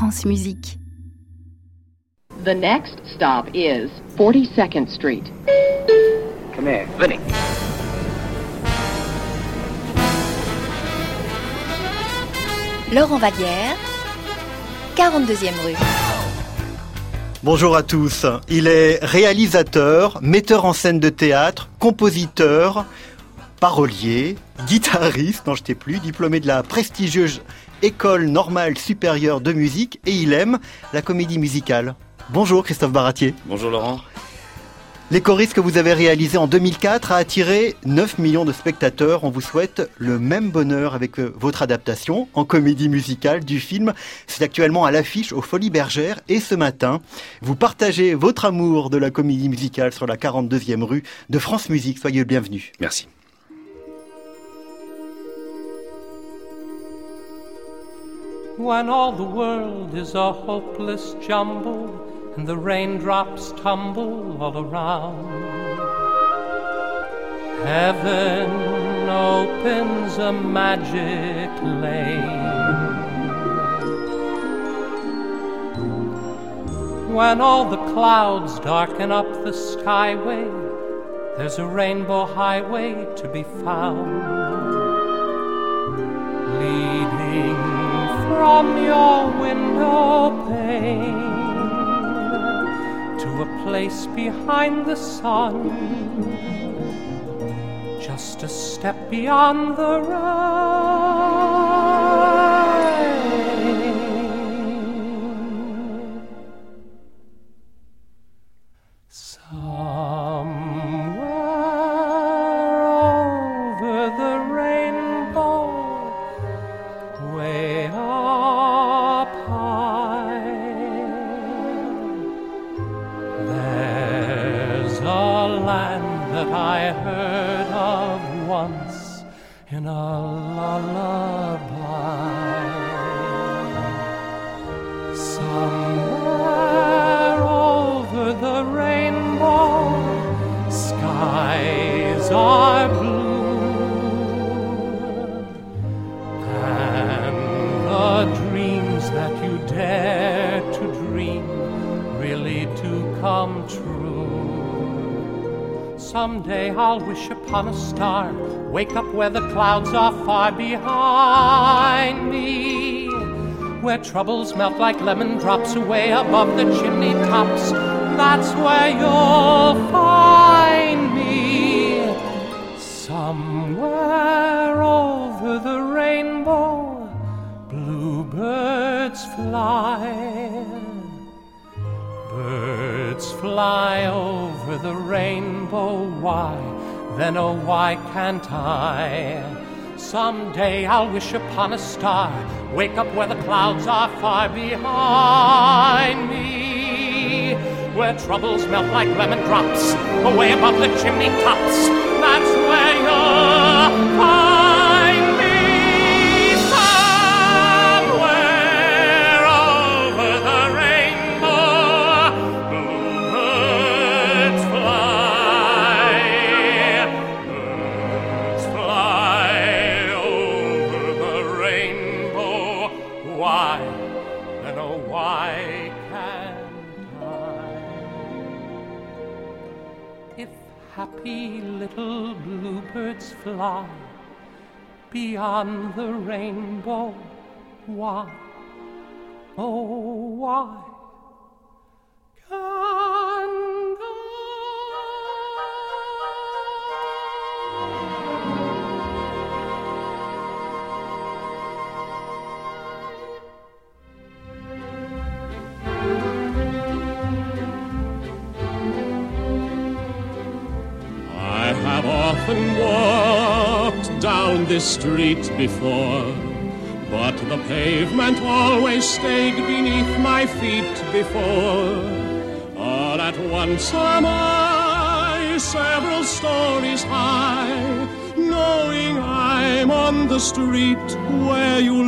France Musique. The next stop is 42nd Street. Come here. Vinny. Laurent Vallière, 42e rue. Bonjour à tous. Il est réalisateur, metteur en scène de théâtre, compositeur, parolier, guitariste, non je t'ai plus, diplômé de la prestigieuse École normale supérieure de musique et il aime la comédie musicale. Bonjour Christophe Baratier. Bonjour Laurent. Les choristes que vous avez réalisés en 2004 a attiré 9 millions de spectateurs. On vous souhaite le même bonheur avec votre adaptation en comédie musicale du film. C'est actuellement à l'affiche aux Folies Bergères et ce matin, vous partagez votre amour de la comédie musicale sur la 42e rue de France Musique. Soyez le bienvenu. Merci. When all the world is a hopeless jumble and the raindrops tumble all around, heaven opens a magic lane. When all the clouds darken up the skyway, there's a rainbow highway to be found, leading from your window pane to a place behind the sun, just a step beyond the rain. Somewhere over the rainbow, way up high, there's a land that I heard of once in a lullaby. Somewhere over the rainbow, skies are blue, and the dreams that you dare to dream really do come true. Someday I'll wish upon a star, wake up where the clouds are far behind me, where troubles melt like lemon drops away above the chimney tops. That's where you'll find me. Somewhere over the rainbow, bluebirds fly. Birds fly over the rainbow. Why, then oh why can't I? Someday I'll wish upon a star, wake up where the clouds are far behind me, where troubles melt like lemon drops away above the chimney tops. That's where you'll find me. Somewhere over the rainbow, bluebirds fly. Birds fly over the rainbow. Why, then oh why can't I? If happy little bluebirds fly beyond the rainbow, why, oh why can't I? I have often walked down this street before, but the pavement always stayed beneath my feet before. All at once am I several stories high, knowing I'm on the street where you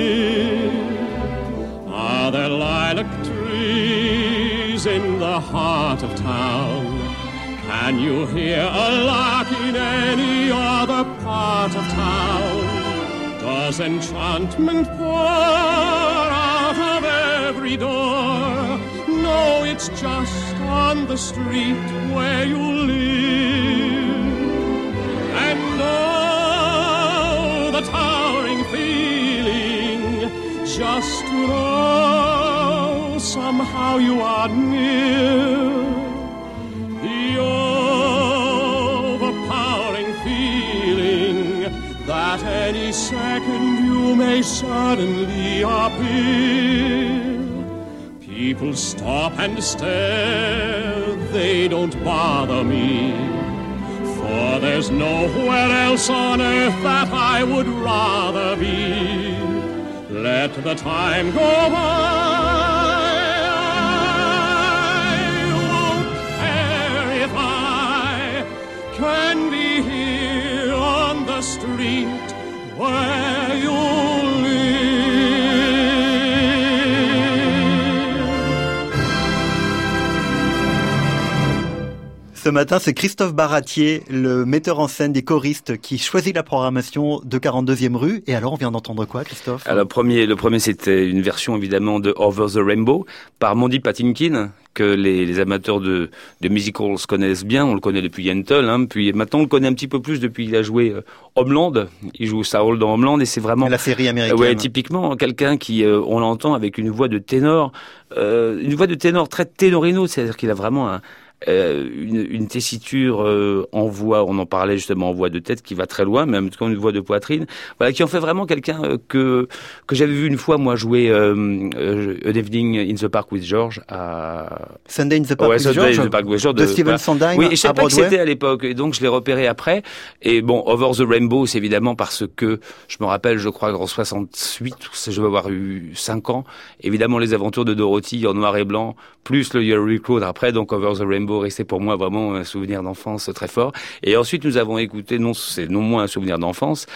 live. Are there lilac trees in the heart of town? Can you hear a lark in any other part of town? Does enchantment pour out of every country door. No, it's just on the street where you live. And oh, the towering feeling just to know somehow you are near. The overpowering feeling that any second you may suddenly appear. People stop and stare, they don't bother me, for there's nowhere else on earth that I would rather be. Let the time go by, I won't care if I can be here on the street where you live. Ce matin, c'est Christophe Baratier, le metteur en scène des choristes, qui choisit la programmation de 42e rue. Et alors, on vient d'entendre quoi, Christophe ? Alors, le premier, c'était une version évidemment de Over the Rainbow par Mandy Patinkin, que les amateurs de musicals connaissent bien. On le connaît depuis Yentl, puis maintenant on le connaît un petit peu plus depuis qu'il a joué Homeland. Il joue Saul dans Homeland et c'est vraiment la série américaine. Ouais, typiquement quelqu'un qui on l'entend avec une voix de ténor, très ténorino, c'est-à-dire qu'il a vraiment une tessiture en voix, on en parlait justement en voix de tête qui va très loin, mais en même temps une voix de poitrine, voilà, qui en fait vraiment quelqu'un que j'avais vu une fois moi jouer An Evening in the Park with George à Sunday in the Park with George de Stephen Sondheim. Oui, et je savais à pas que Broadway. c'était à l'époque, et donc je l'ai repéré après. Et bon, Over the Rainbow, c'est évidemment parce que je me rappelle, je crois en 68, je vais avoir eu 5 ans, évidemment les aventures de Dorothy en noir et blanc, plus le Year Cloud après, donc Over the Rainbow restait pour moi vraiment un souvenir d'enfance très fort. Et ensuite nous avons écouté, c'est non moins un souvenir d'enfance,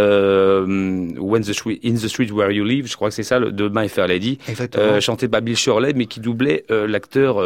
in the Street Where You Live, je crois que c'est ça, de My Fair Lady, chanté par Bill Shirley, mais qui doublait l'acteur,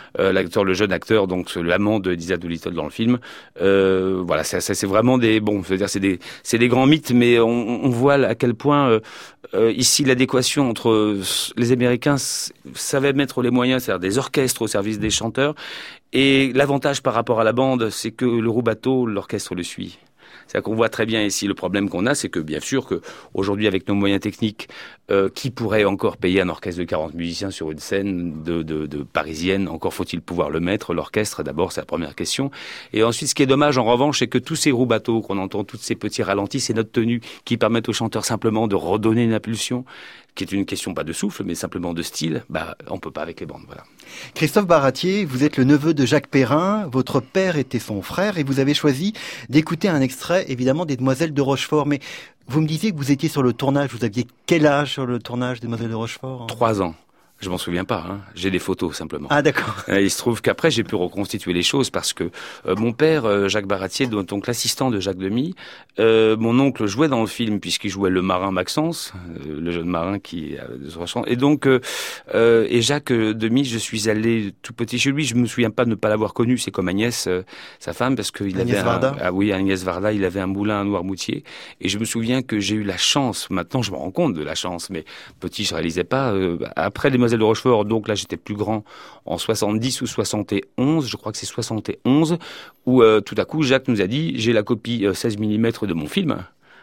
le jeune acteur, donc l'amant de Lisa Doolittle dans le film. Voilà, c'est vraiment c'est des grands mythes, mais on voit à quel point ici l'adéquation entre les Américains savaient mettre les moyens, c'est-à-dire des orchestres au service des chanteurs, et l'avantage par rapport à la bande, c'est que le roubateau, l'orchestre le suit. C'est-à-dire qu'on voit très bien ici, le problème qu'on a, c'est que bien sûr que aujourd'hui avec nos moyens techniques, qui pourrait encore payer un orchestre de 40 musiciens sur une scène de parisienne, encore faut-il pouvoir le mettre, l'orchestre d'abord, c'est la première question. Et ensuite, ce qui est dommage en revanche, c'est que tous ces roubateaux qu'on entend, tous ces petits ralentis, c'est notre tenue qui permettent aux chanteurs simplement de redonner une impulsion, qui est une question pas de souffle, mais simplement de style, on peut pas avec les bandes, voilà. Christophe Baratier, vous êtes le neveu de Jacques Perrin, votre père était son frère, et vous avez choisi d'écouter un extrait, évidemment, des Demoiselles de Rochefort. Mais vous me disiez que vous étiez sur le tournage, vous aviez quel âge sur le tournage des Demoiselles de Rochefort ? 3 ans. Je m'en souviens pas, j'ai des photos simplement. Ah d'accord. Il se trouve qu'après j'ai pu reconstituer les choses parce que mon père, Jacques Baratier, donc l'assistant de Jacques Demy, mon oncle jouait dans le film puisqu'il jouait le marin Maxence, le jeune marin qui et donc et Jacques Demy, je suis allé tout petit chez lui, je me souviens pas de ne pas l'avoir connu, c'est comme Agnès, sa femme, parce qu'il avait Agnès Varda, il avait un moulin à Noirmoutier, et je me souviens que j'ai eu la chance, maintenant je me rends compte de la chance, mais petit je réalisais pas, après les de Rochefort, donc là j'étais plus grand, en 70 ou 71, je crois que c'est 71, où tout à coup Jacques nous a dit, j'ai la copie 16 mm de mon film,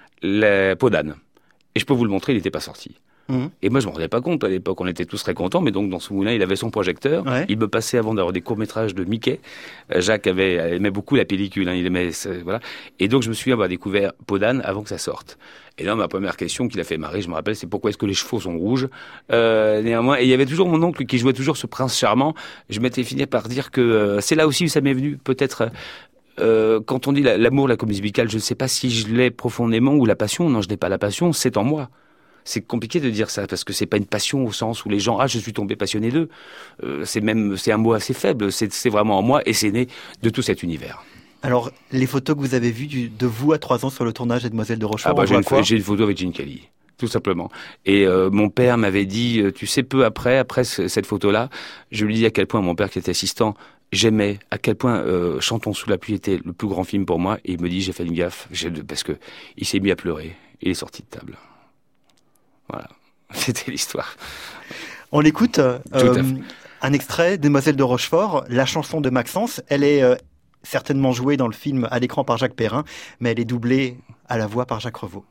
La Peau d'âne, et je peux vous le montrer, il n'était pas sorti. Et moi je me rendais pas compte à l'époque, on était tous très contents, mais donc dans ce moulin il avait son projecteur, il me passait avant d'avoir des courts-métrages de Mickey. Jacques aimait beaucoup la pellicule, il aimait voilà, et donc je me suis découvert Peau d'âne avant que ça sorte. Et là ma première question qui l'a fait marrer, je me rappelle, c'est pourquoi est-ce que les chevaux sont rouges, néanmoins, et il y avait toujours mon oncle qui jouait toujours ce prince charmant. Je m'étais fini par dire que c'est là aussi où ça m'est venu peut-être. Quand on dit l'amour, la comédie musicale, je ne sais pas si je l'ai profondément ou la passion. Non, je n'ai pas la passion, c'est en moi. C'est compliqué de dire ça parce que c'est pas une passion au sens où les gens je suis tombé passionné d'eux. C'est un mot assez faible. C'est vraiment en moi et c'est né de tout cet univers. Alors les photos que vous avez vues de vous à 3 ans sur le tournage des Demoiselles de Rochefort, j'ai une photo avec Gene Kelly. Tout simplement. Et mon père m'avait dit, tu sais, peu après cette photo-là, je lui dis à quel point mon père qui était assistant, j'aimais, à quel point Chantons sous la pluie était le plus grand film pour moi. Et il me dit, j'ai fait une gaffe, parce que il s'est mis à pleurer. Il est sorti de table. Voilà, c'était l'histoire. On écoute Tout à fait. un extrait, Demoiselle de Rochefort, la chanson de Maxence. Elle est certainement jouée dans le film à l'écran par Jacques Perrin, mais elle est doublée à la voix par Jacques Revaux.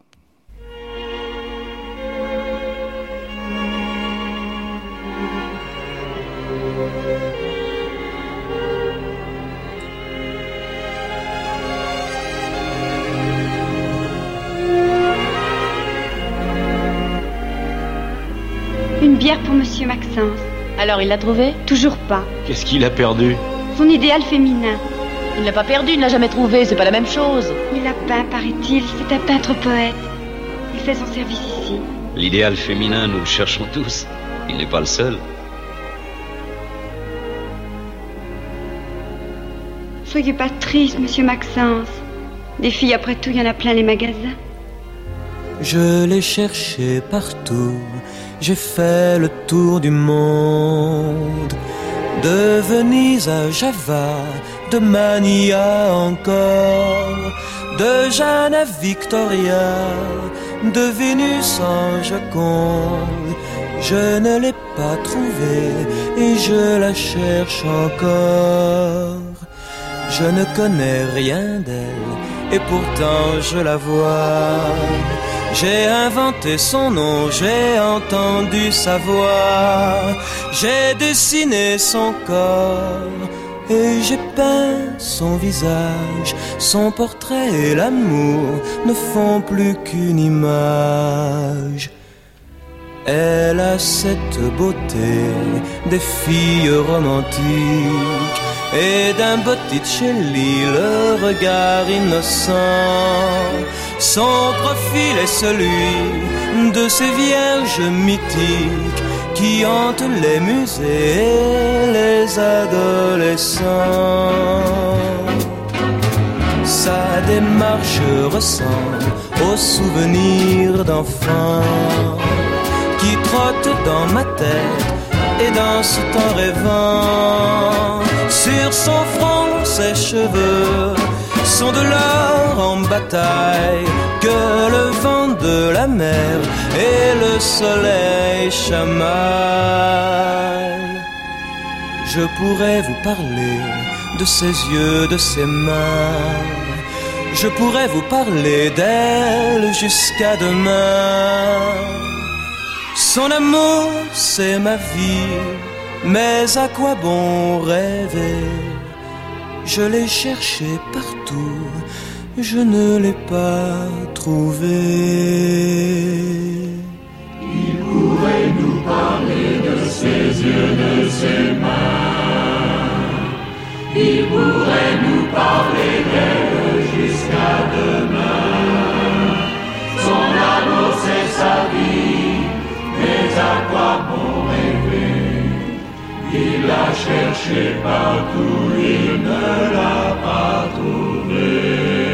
Une bière pour Monsieur Maxence. Alors, il l'a trouvé? Toujours pas. Qu'est-ce qu'il a perdu? Son idéal féminin. Il ne l'a pas perdu, il ne l'a jamais trouvé, c'est pas la même chose. Il l'a peint, paraît-il. C'est un peintre-poète. Il fait son service ici. L'idéal féminin, nous le cherchons tous. Il n'est pas le seul. Soyez pas triste, Monsieur Maxence. Des filles, après tout, il y en a plein les magasins. Je l'ai cherché partout, j'ai fait le tour du monde. De Venise à Java, de Mania encore, de Jeanne à Victoria, de Vénus en Joconde. Je ne l'ai pas trouvée et je la cherche encore. Je ne connais rien d'elle et pourtant je la vois. J'ai inventé son nom, j'ai entendu sa voix, j'ai dessiné son corps et j'ai peint son visage. Son portrait et l'amour ne font plus qu'une image. Elle a cette beauté des filles romantiques et d'un Botticelli le regard innocent. Son profil est celui de ces vierges mythiques qui hantent les musées et les adolescents. Sa démarche ressemble aux souvenirs d'enfants qui trottent dans ma tête et dansent en rêvant. Sur son front, ses cheveux sont de l'or en bataille que le vent de la mer et le soleil chamaillent. Je pourrais vous parler de ses yeux, de ses mains. Je pourrais vous parler d'elle jusqu'à demain. Son amour, c'est ma vie, mais à quoi bon rêver? Je l'ai cherché partout, je ne l'ai pas trouvé. Il pourrait nous parler de ses yeux, de ses mains. Il pourrait nous parler d'elle jusqu'à demain. Son amour, c'est sa vie, mais à quoi bon rêver? Il l'a cherché partout, il ne l'a pas trouvé.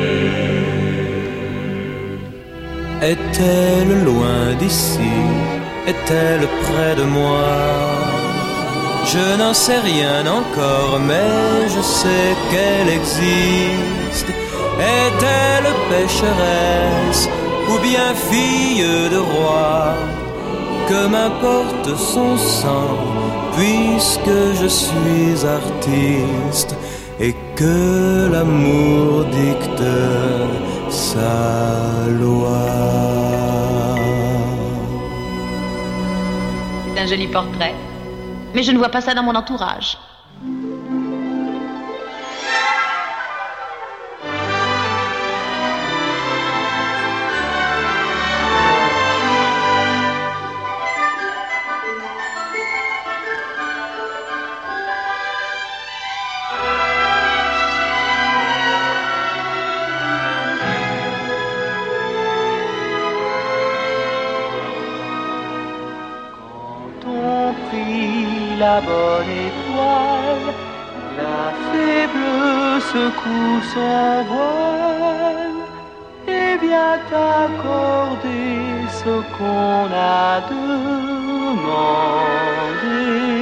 Est-elle loin d'ici? Est-elle près de moi? Je n'en sais rien encore, mais je sais qu'elle existe. Est-elle pécheresse ou bien fille de roi? Que m'importe son sang, puisque je suis artiste et que l'amour dicte sa loi. C'est un joli portrait, mais je ne vois pas ça dans mon entourage. La bonne étoile, la faible secoue son voile et vient accorder ce qu'on a demandé.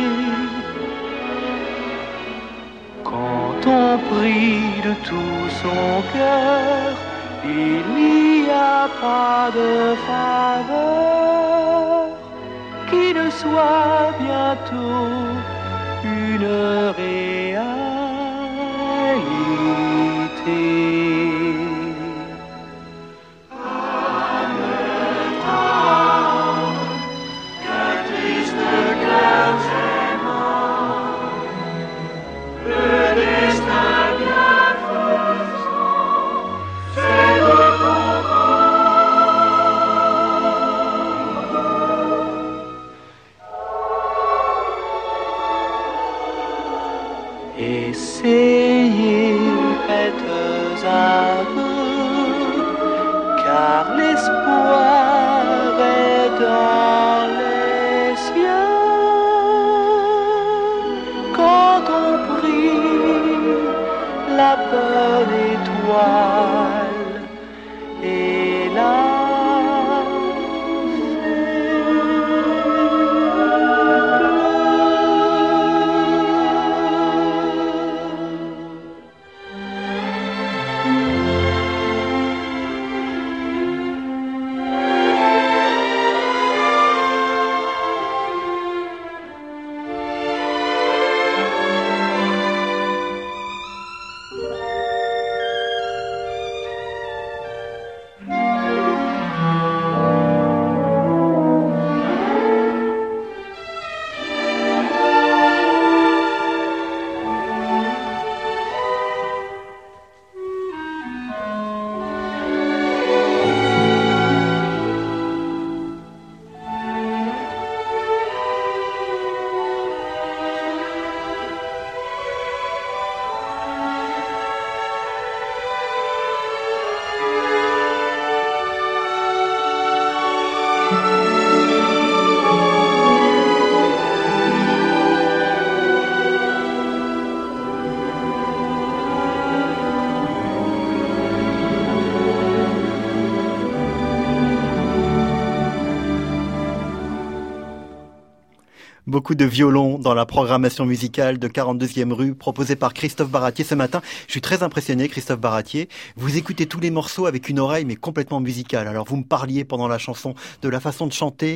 Quand on prie de tout son cœur, il n'y a pas de faveur qui ne soit bientôt une réalité. Essayez, faites aveu, car l'espoir est dans les cieux. Quand on prie la bonne étoile et la Beaucoup de violons dans la programmation musicale de 42e rue proposée par Christophe Baratier ce matin. Je suis très impressionné, Christophe Baratier. Vous écoutez tous les morceaux avec une oreille mais complètement musicale. Alors vous me parliez pendant la chanson de la façon de chanter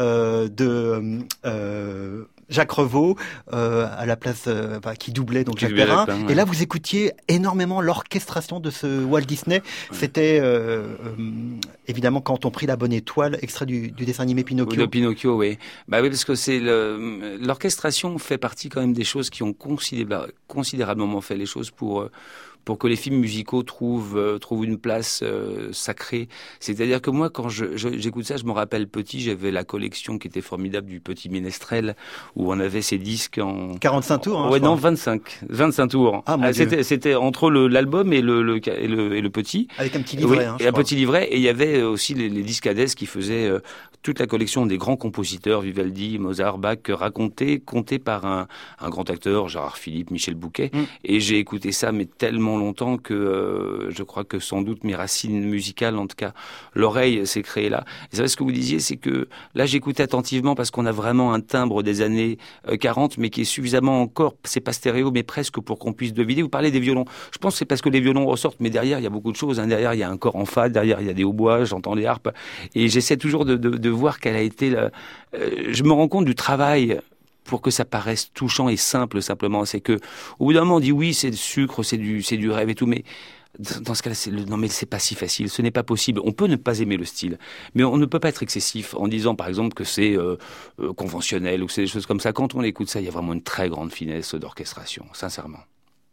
Jacques Revaux à la place qui doublait donc Jacques Perrin. Et là vous écoutiez énormément l'orchestration de ce Walt Disney. C'était évidemment Quand on prit la bonne étoile, extrait du dessin animé Pinocchio. De Pinocchio, oui. Bah oui, parce que c'est l'orchestration fait partie quand même des choses qui ont considérablement fait les choses pour que les films musicaux trouvent une place sacrée. C'est-à-dire que moi, quand j'écoute ça, je me rappelle petit, j'avais la collection qui était formidable du Petit Ménestrel, où on avait ces disques en 45 tours. Ouais, non, 25 tours. Ah, mon Dieu. C'était entre l'album et le petit. Avec un petit livret. Oui, et un petit livret. Et il y avait aussi les discades qui faisaient toute la collection des grands compositeurs, Vivaldi, Mozart, Bach, comptés par un grand acteur, Gérard Philippe, Michel Bouquet. Et j'ai écouté ça, mais tellement longtemps que je crois que sans doute mes racines musicales, en tout cas l'oreille s'est créée là. Et c'est vrai, ce que vous disiez, c'est que là j'écoutais attentivement parce qu'on a vraiment un timbre des années 40, mais qui est suffisamment encore, c'est pas stéréo, mais presque pour qu'on puisse deviner. Vous parlez des violons. Je pense que c'est parce que les violons ressortent, mais derrière il y a beaucoup de choses. Derrière il y a un corps en fa, derrière il y a des hautbois, j'entends les harpes, et j'essaie toujours de voir quelle a été je me rends compte du travail pour que ça paraisse touchant et simple, simplement. C'est que, au bout d'un moment, on dit oui, c'est du sucre, c'est du rêve et tout, mais dans ce cas-là, non, mais c'est pas si facile, ce n'est pas possible. On peut ne pas aimer le style, mais on ne peut pas être excessif en disant, par exemple, que c'est conventionnel ou que c'est des choses comme ça. Quand on écoute ça, il y a vraiment une très grande finesse d'orchestration, sincèrement.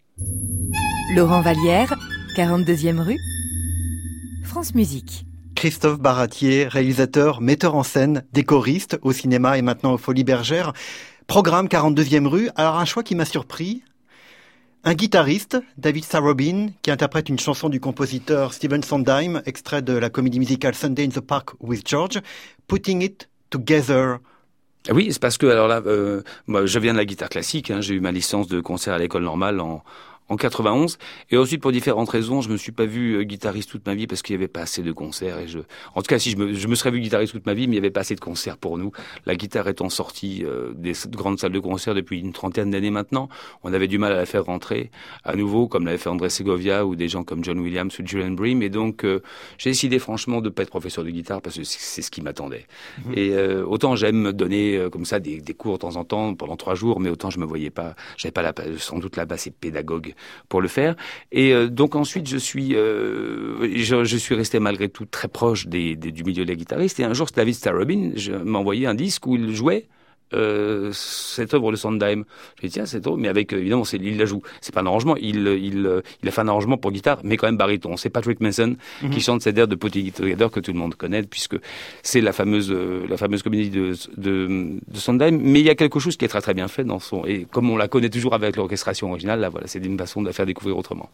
Laurent Vallière, 42e rue, France Musique. Christophe Baratier, réalisateur, metteur en scène, décoriste au cinéma et maintenant aux Folies Bergères. Programme 42e rue. Alors un choix qui m'a surpris. Un guitariste, David Starobin, qui interprète une chanson du compositeur Stephen Sondheim, extrait de la comédie musicale Sunday in the Park with George, Putting It Together. Oui, c'est parce que, alors là, moi, je viens de la guitare classique, j'ai eu ma licence de concert à l'école normale en 91. Et ensuite, pour différentes raisons, je me suis pas vu guitariste toute ma vie parce qu'il y avait pas assez de concerts. En tout cas, si je me serais vu guitariste toute ma vie, mais il y avait pas assez de concerts pour nous. La guitare étant sortie des grandes salles de concert depuis une trentaine d'années maintenant, on avait du mal à la faire rentrer à nouveau, comme l'avait fait André Segovia ou des gens comme John Williams ou Julian Bream. Et donc, j'ai décidé franchement de pas être professeur de guitare parce que c'est ce qui m'attendait. Et autant j'aime me donner comme ça des cours de temps en temps pendant 3 jours, mais autant je me voyais pas, j'avais pas sans doute là-bas ces pédagogues pour le faire. Et donc ensuite je suis resté malgré tout très proche du milieu des guitaristes. Et un jour David Starobin m'a envoyé un disque où il jouait cette œuvre de Sondheim. J'ai dit tiens, cette œuvre, mais avec évidemment il la joue. C'est pas un arrangement, il a fait un arrangement pour guitare, mais quand même baryton. C'est Patrick Mason qui chante cette air de Put It Together que tout le monde connaît, puisque c'est la fameuse comédie de Sondheim. Mais il y a quelque chose qui est très très bien fait dans son, et comme on la connaît toujours avec l'orchestration originale, là voilà, c'est une façon de la faire découvrir autrement.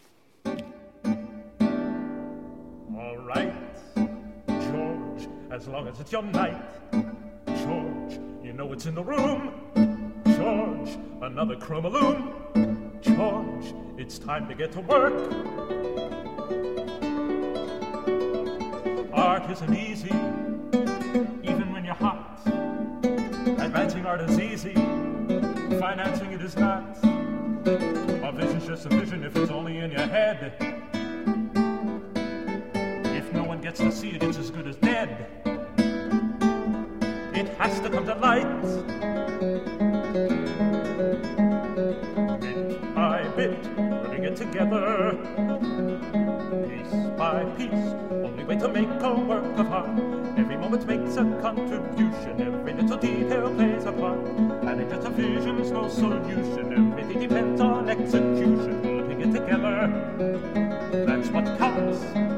All right, George, as long as it's your night, George. You know it's in the room, George, another chromaloom. George, it's time to get to work. Art isn't easy, even when you're hot. Advancing art is easy, financing it is not. A vision's just a vision if it's only in your head. If no one gets to see it, it's as good as dead. It has to come to light. Bit by bit, putting it together. Piece by piece, only way to make a work of art. Every moment makes a contribution, every little detail plays a part. Adding just a vision's no solution, everything depends on execution. Putting it together, that's what counts.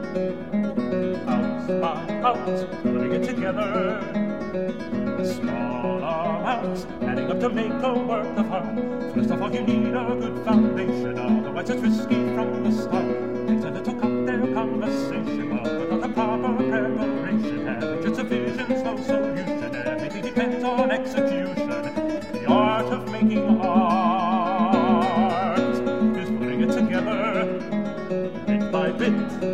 Ounce by ounce, putting it together. Small amounts, adding up to make a work of art. First of all, you need a good foundation, otherwise it's risky from the start. Takes a little cocktail conversation, but without the proper preparation, having just a vision's no solution. Everything depends on execution. The art of making art is putting it together, bit by bit.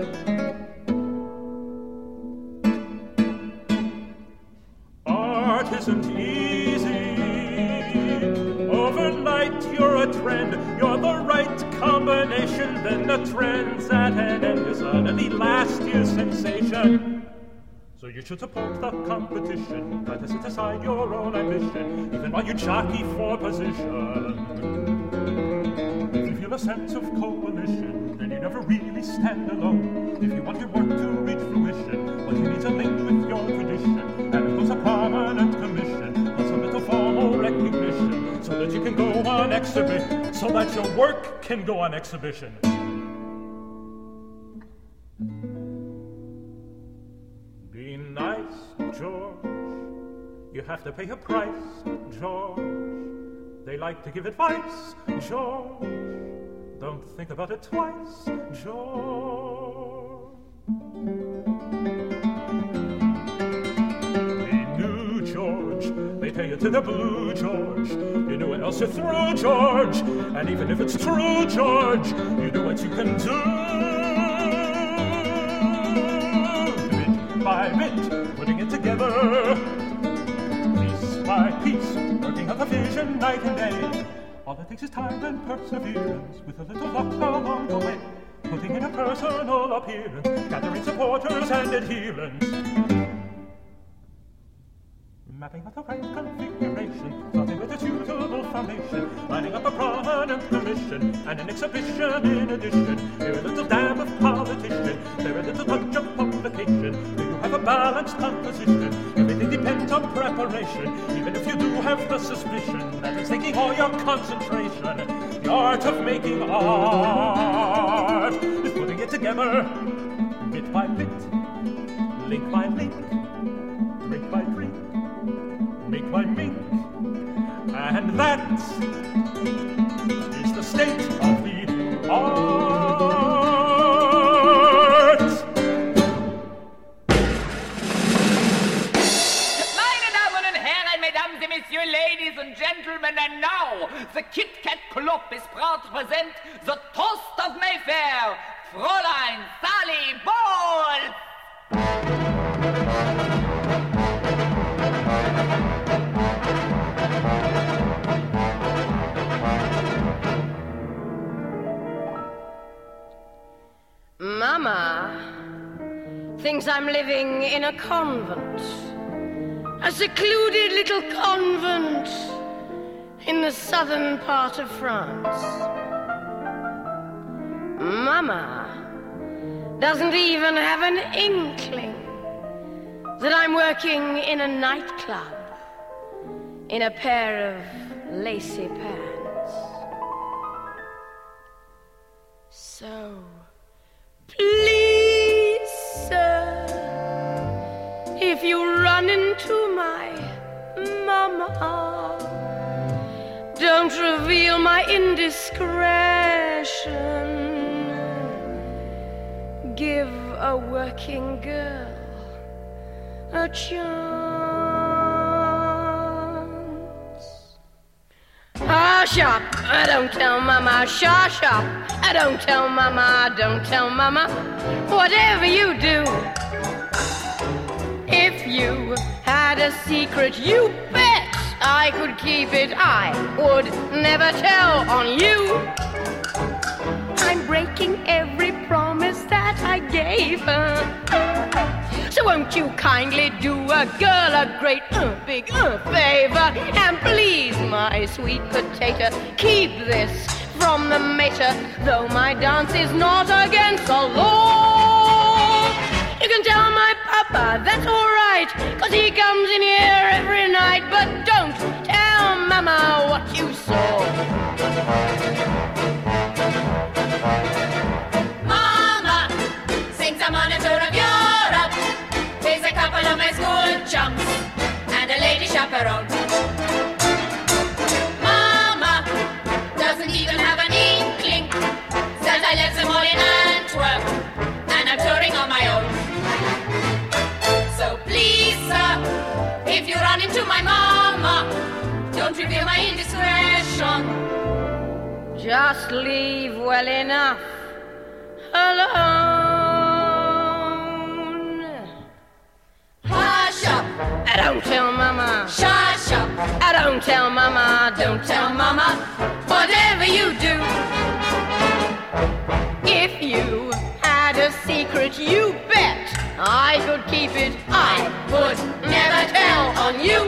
Isn't easy. Overnight you're a trend, you're the right combination. Then the trend's at an end, you suddenly last year's sensation. So you should support the competition, try to set aside your own ambition, even while you jockey for position. If you feel a sense of coalition, then you never really stand alone. If you want your work to reach fruition, well, you need to link with your tradition, and it goes a prominent commission, plus a little formal recognition, so that you can go on exhibition, so that your work can go on exhibition. Be nice, George. You have to pay a price, George. They like to give advice, George. Don't think about it twice, George. Be new, George. They tell you to the blue, George. You know what else you're through, George. And even if it's true, George, you know what you can do. Bit by bit, putting it together. Piece by piece, working out the vision night and day. All it takes is time and perseverance, with a little luck along the way. Putting in a personal appearance, gathering supporters and adherents. Mapping out the right configuration, starting with a suitable foundation, lining up a prominent commission, and an exhibition in addition. You're a little dab of politician, they're a little touch of publication. Do you have a balanced composition? Everything depends on preparation, even if you do have the suspicion that it's taking all your concentration. The art of making art is putting it together, bit by bit, link by link, drink by drink, make by mink, and that is the state of the art. Meine Damen und Herren, Mesdames et messieurs, ladies and gentlemen, and now the Kit Kat Club is proud to present the toast of Mayfair, Fräulein Sally Bowles. Mama thinks I'm living in a convent, a secluded little convent in the southern part of France. Mama doesn't even have an inkling that I'm working in a nightclub in a pair of lacy pants. So, please, sir, if you run into my mama, don't reveal my indiscretion. Give a working girl a chance. Hush up, don't tell mama, shush up. Don't tell mama, don't tell mama. Whatever you do, if you had a secret, you bet I could keep it. I would never tell on you. I'm breaking every promise that I gave her. So won't you kindly do a girl a great big favor, and please, my sweet potato, keep this from the mater, though my dance is not against the law. You can tell my papa that's alright, 'cause he comes in here every night, but don't tell mama what you saw. Mama sings a monitor of Europe, plays a couple of my school chums and a lady chaperone. Mama doesn't even have an inkling, says I left them all in Antwerp and I'm touring on my own. So please, sir, if you run into my mama, don't reveal my indiscretion. Just leave well enough alone. Hush up, don't tell mama. Shush up, don't tell mama. Don't tell mama. Whatever you do, if you had a secret, you bet I could keep it. I would never tell on you.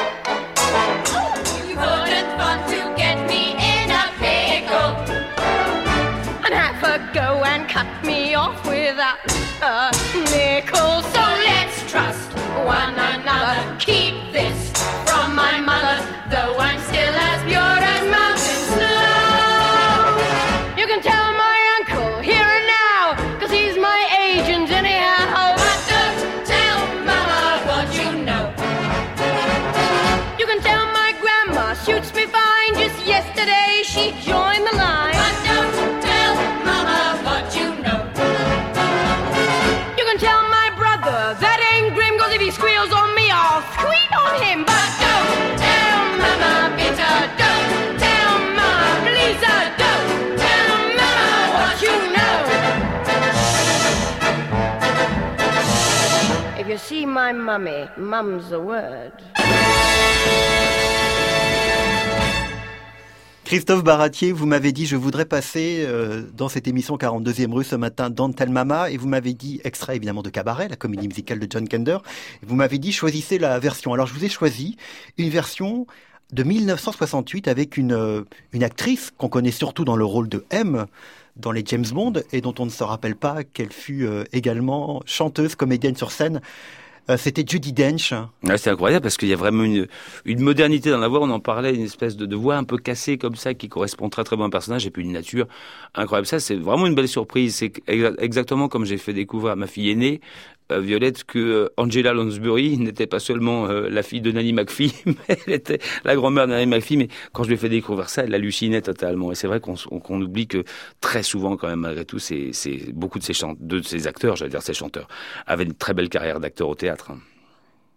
You wouldn't want to get me in a pickle and have her go and cut me off without a nickel. So let's trust one another. Keep this from my mother, though I'm still as pure as mountain snow. You can tell my uncle here and now, 'cause he's my agent anyhow. But don't tell mama what you know. You can tell my grandma suits me fine. Just yesterday she joined the line. But don't tell mama what you know. You can tell my brother that ain't grim, 'cause if he squeals on me, I'll squeal on him. But don't tell mama, Peter, don't tell mama, Lisa, don't tell mama what you know. If you see my mummy, mum's the word. Christophe Baratier, vous m'avez dit, je voudrais passer dans cette émission 42e rue ce matin, Don't Tell Mama, et vous m'avez dit, extrait évidemment de Cabaret, la comédie musicale de John Kander, et vous m'avez dit, choisissez la version. Alors je vous ai choisi une version de 1968 avec une actrice qu'on connaît surtout dans le rôle de M dans les James Bond, et dont on ne se rappelle pas qu'elle fut également chanteuse, comédienne sur scène. C'était Judi Dench. Ouais, c'est incroyable parce qu'il y a vraiment une modernité dans la voix. On en parlait, une espèce de voix un peu cassée comme ça qui correspond très très bien au personnage et puis une nature incroyable. Ça, c'est vraiment une belle surprise. C'est exactement comme j'ai fait découvrir à ma fille aînée, Violette, que Angela Lansbury n'était pas seulement la fille de Nanny McPhee, mais elle était la grand-mère de Nanny McPhee. Mais quand je lui ai fait découvrir ça, elle hallucinait totalement. Et c'est vrai qu'on oublie que très souvent, quand même, malgré tout, beaucoup de ces acteurs, j'allais dire ces chanteurs, avaient une très belle carrière d'acteur au théâtre.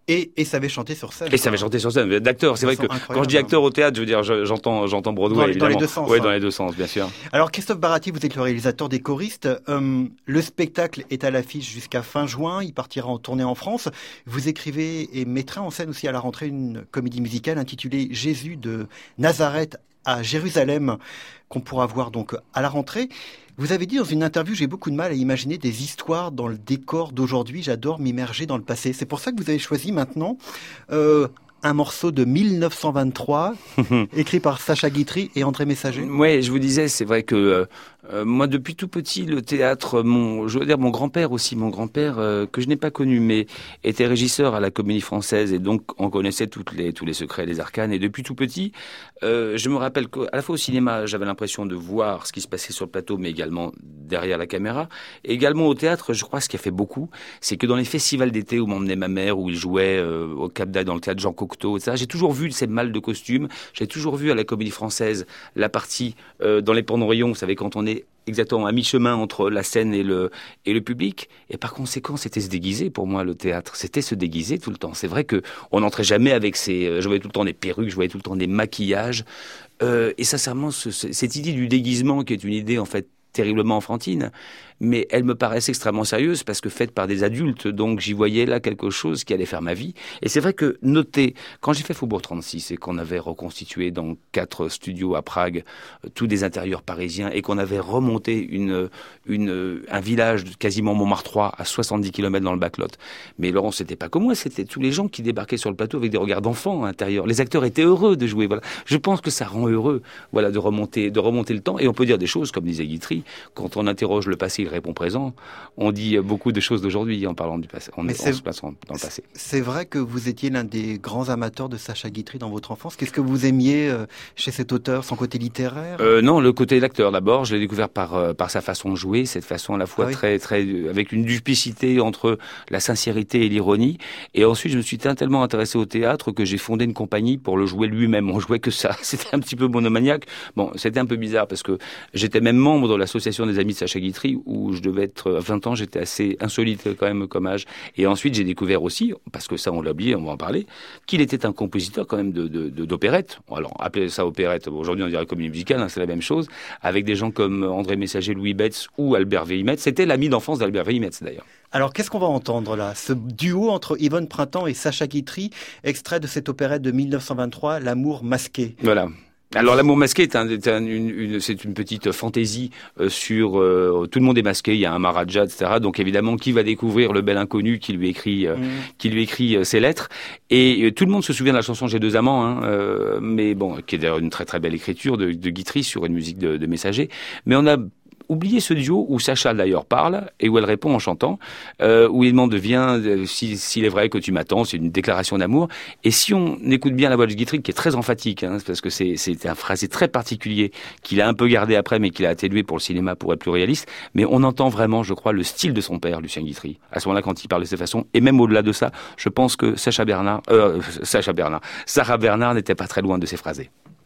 Et savait chanter sur scène. Et savait chanter sur scène, d'acteur. C'est vrai que quand je dis acteur au théâtre, je veux dire, j'entends Broadway, évidemment. Dans les deux sens. Oui, dans les deux sens, bien sûr. Alors, Christophe Baratti, vous êtes le réalisateur des choristes. Le spectacle est à l'affiche jusqu'à fin juin. Il partira en tournée en France. Vous écrivez et mettrez en scène aussi à la rentrée une comédie musicale intitulée Jésus de Nazareth à Jérusalem, qu'on pourra voir donc à la rentrée. Vous avez dit dans une interview, j'ai beaucoup de mal à imaginer des histoires dans le décor d'aujourd'hui, j'adore m'immerger dans le passé. C'est pour ça que vous avez choisi maintenant un morceau de 1923, écrit par Sacha Guitry et André Messager. Oui, je vous disais, c'est vrai que moi, depuis tout petit, le théâtre, mon grand-père aussi, que je n'ai pas connu, mais était régisseur à la Comédie Française et donc on connaissait tous les secrets, les arcanes. Et depuis tout petit, je me rappelle qu'à la fois au cinéma, j'avais l'impression de voir ce qui se passait sur le plateau, mais également derrière la caméra. Et également au théâtre, je crois, ce qui a fait beaucoup, c'est que dans les festivals d'été où m'emmenait ma mère, où il jouait au Cap d'Agde dans le théâtre Jean Cocteau, etc., j'ai toujours vu ces malles de costumes. J'ai toujours vu à la Comédie Française la partie dans les Pendrillons, vous savez, quand on est exactement à mi-chemin entre la scène et le public. Et par conséquent, c'était se déguiser pour moi, le théâtre. C'était se déguiser tout le temps. C'est vrai que on n'entrait jamais avec je voyais tout le temps des perruques, je voyais tout le temps des maquillages. Et sincèrement, cette idée du déguisement, qui est une idée en fait terriblement enfantine, mais elle me paraissait extrêmement sérieuse parce que faite par des adultes, donc j'y voyais là quelque chose qui allait faire ma vie. Et c'est vrai que noter, quand j'ai fait Faubourg 36 et qu'on avait reconstitué dans 4 studios à Prague tous des intérieurs parisiens et qu'on avait remonté un village quasiment Montmartrois à 70 km dans le backlot. Mais Laurent, c'était pas comme moi, c'était tous les gens qui débarquaient sur le plateau avec des regards d'enfants à l'intérieur. Les acteurs étaient heureux de jouer. Voilà. Je pense que ça rend heureux, voilà, de remonter le temps. Et on peut dire des choses, comme disait Guitry, quand on interroge le passé, il répond présent. On dit beaucoup de choses d'aujourd'hui en parlant du passé, en se plaçant dans le passé. C'est vrai que vous étiez l'un des grands amateurs de Sacha Guitry dans votre enfance. Qu'est-ce que vous aimiez chez cet auteur, son côté littéraire? Non, le côté l'acteur d'abord. Je l'ai découvert par sa façon de jouer, cette façon à la fois très avec une duplicité entre la sincérité et l'ironie. Et ensuite, je me suis tellement intéressé au théâtre que j'ai fondé une compagnie pour le jouer lui-même. On jouait que ça. C'était un petit peu monomaniaque. Bon, c'était un peu bizarre parce que j'étais même membre de l'association des amis de Sacha Guitry où je devais être 20 ans, j'étais assez insolite quand même comme âge. Et ensuite, j'ai découvert aussi, parce que ça on l'a oublié, on va en parler, qu'il était un compositeur quand même d'opérette. Alors, appelez ça opérette, aujourd'hui on dirait comédie musicale, hein, c'est la même chose, avec des gens comme André Messager, Louis Betz ou Albert Veillimetz. C'était l'ami d'enfance d'Albert Veillimetz d'ailleurs. Alors, qu'est-ce qu'on va entendre là? Ce duo entre Yvonne Printemps et Sacha Guitry, extrait de cette opérette de 1923, L'amour masqué. Voilà. Alors l'amour masqué c'est une petite fantaisie sur tout le monde est masqué, il y a un Maharaja, etc. Donc évidemment, qui va découvrir le bel inconnu qui lui écrit ses lettres. Et tout le monde se souvient de la chanson J'ai deux amants, hein, mais bon, qui est d'ailleurs une très très belle écriture de Guitry sur une musique de Messager. Mais on a oubliez ce duo où Sacha d'ailleurs parle et où elle répond en chantant, où il demande s'il est vrai que tu m'attends, c'est une déclaration d'amour. Et si on écoute bien la voix de Guitry, qui est très emphatique, hein, parce que c'est un phrasé très particulier qu'il a un peu gardé après, mais qu'il a atténué pour le cinéma pour être plus réaliste. Mais on entend vraiment, je crois, le style de son père, Lucien Guitry, à ce moment-là quand il parle de cette façon. Et même au-delà de ça, je pense que Sarah Bernard n'était pas très loin de ces phrasés.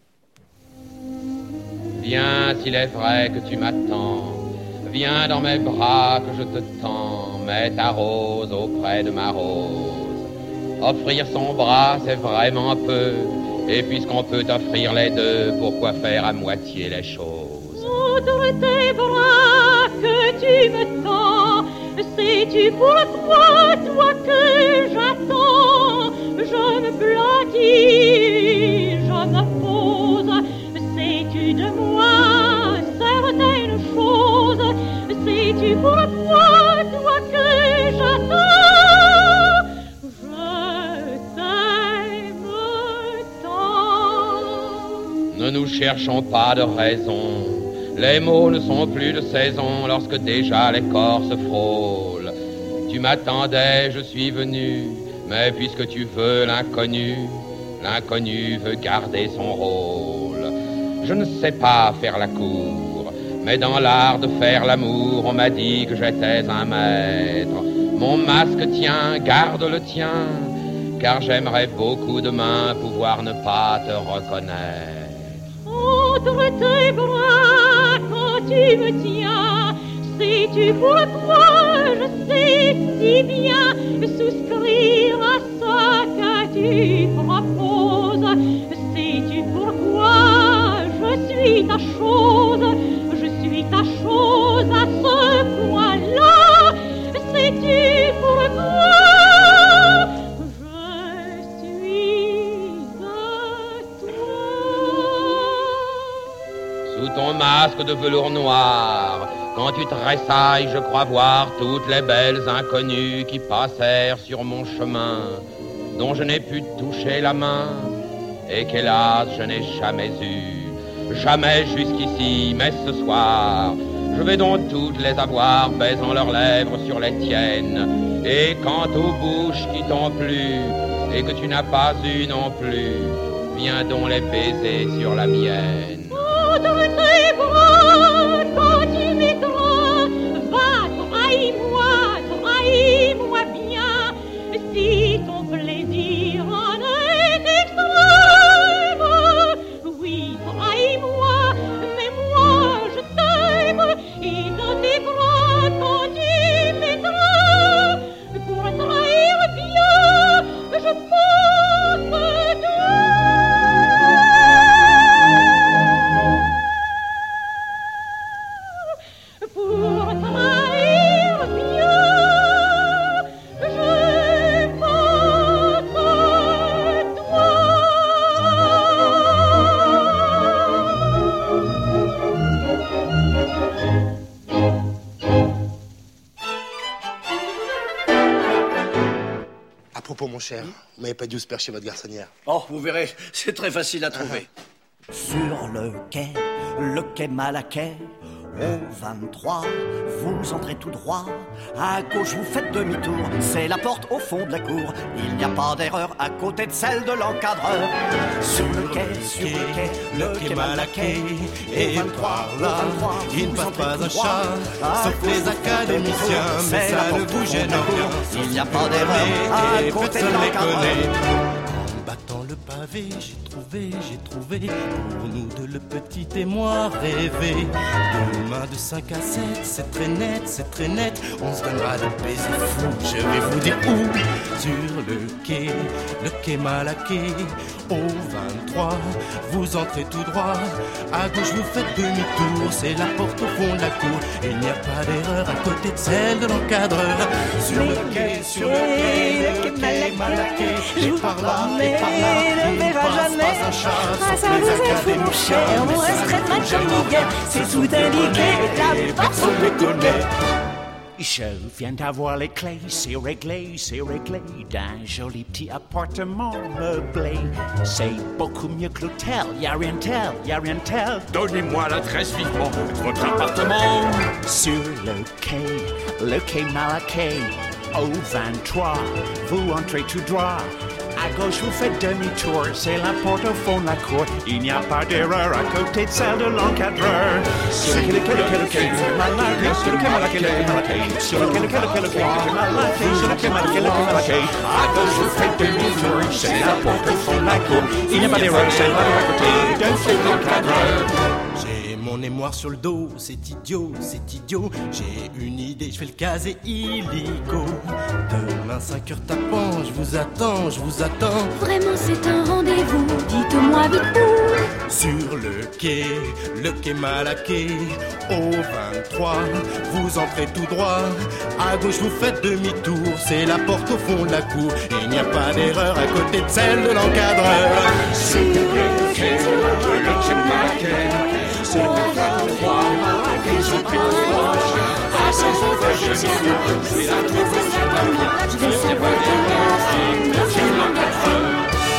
Viens, s'il est vrai que tu m'attends, viens dans mes bras que je te tends, mets ta rose auprès de ma rose. Offrir son bras, c'est vraiment peu, et puisqu'on peut offrir les deux, pourquoi faire à moitié les choses? Entre tes bras que tu me tends, sais-tu pourquoi, toi que j'attends? Je me blottis, je me pose, sais-tu de moi certaines choses? Sais-tu pourquoi, toi que j'attends? Je t'aime tant. Ne nous cherchons pas de raison, les mots ne sont plus de saison lorsque déjà les corps se frôlent. Tu m'attendais, je suis venu, mais puisque tu veux l'inconnu, l'inconnu veut garder son rôle. Je ne sais pas faire la cour, mais dans l'art de faire l'amour, on m'a dit que j'étais un maître. Mon masque tient, garde le tien, car j'aimerais beaucoup demain pouvoir ne pas te reconnaître. Entre tes bras, quand tu me tiens, sais-tu pourquoi je sais si bien souscrire à ça? ton masque de velours noir. Quand tu tressailles, je crois voir toutes les belles inconnues qui passèrent sur mon chemin, dont je n'ai pu toucher la main, et qu'hélas je n'ai jamais eu, jamais jusqu'ici, mais ce soir, je vais donc toutes les avoir, baisant leurs lèvres sur les tiennes. Et quant aux bouches qui t'ont plu, et que tu n'as pas eu non plus, viens donc les baiser sur la mienne. Entre tes bras, quand tu mettras, va, trahis-moi bien, si ton plaisir en est extrême. Oui, trahis-moi, mais moi je t'aime, et dans tes bras, quand tu mettras, pour trahir bien, je pense tout. Pour trahir bien, je pense À propos, mon cher, vous m'avez pas dit où se percher votre garçonnière. Oh, vous verrez, c'est très facile à trouver. Sur le quai Malaquais, au 23, vous entrez tout droit. À gauche, vous faites demi-tour, c'est la porte au fond de la cour. Il n'y a pas d'erreur à côté de celle de l'encadreur. Sur le quai Malaquais, et par là, il ne passe pas un chat, sauf les académiciens, mais ça ne vous gêne rien. Il n'y a pas d'erreur à côté de l'encadreur. En battant le pavé, j'ai trouvé pour nous deux le petit et moi rêver. Demain de 5 à 7, c'est très net, on se donnera des baisers fous. Je vais vous dire où. Sur le quai Malaquais, au 23, vous entrez tout droit. À gauche, vous faites demi-tour, c'est la porte au fond de la cour. Il n'y a pas d'erreur à côté de celle de l'encadreur. Sur le quai Malaquais, et par là, il ne passe pas un chat, sauf les académiciens, mais on resterait pas comme hier, c'est tout indiqué, la personne ne les connaît. Je viens d'avoir les clés, c'est réglé, d'un joli petit appartement meublé. C'est beaucoup mieux que l'hôtel, y'a rien de tel. Donnez-moi l'adresse vivement de votre appartement. Sur le quai Malaquais, au 23, vous entrez tout droit. À gauche, vous faites demi-tour, c'est la porte au fond de la cour. Il n'y a pas d'erreur à côté de celle de l'encadreur. Sur le quai Malaquais, sur le quai Malaquais, sur le quai Malaquais. À gauche, vous faites demi-tour, c'est la porte au fond de la cour. Il n'y a pas d'erreur, c'est à côté de celle de l'encadreur. J'ai mon émoire sur le dos, c'est idiot. J'ai une idée, je fais le casier illico. Demain 5h tapant, je vous attends. Vraiment c'est un rendez-vous, dites-moi vite où. Sur le quai Malaquais, au 23, vous entrez tout droit. À gauche, vous faites demi-tour, c'est la porte au fond de la cour. Il n'y a pas d'erreur à côté de celle de l'encadreur. Sur le quai Malaquais, c'est le 23, vous entrez tout droit. À gauche, vous faites demi-tour, c'est la porte au fond de la cour. Il n'y a pas d'erreur à côté de l'encadreur.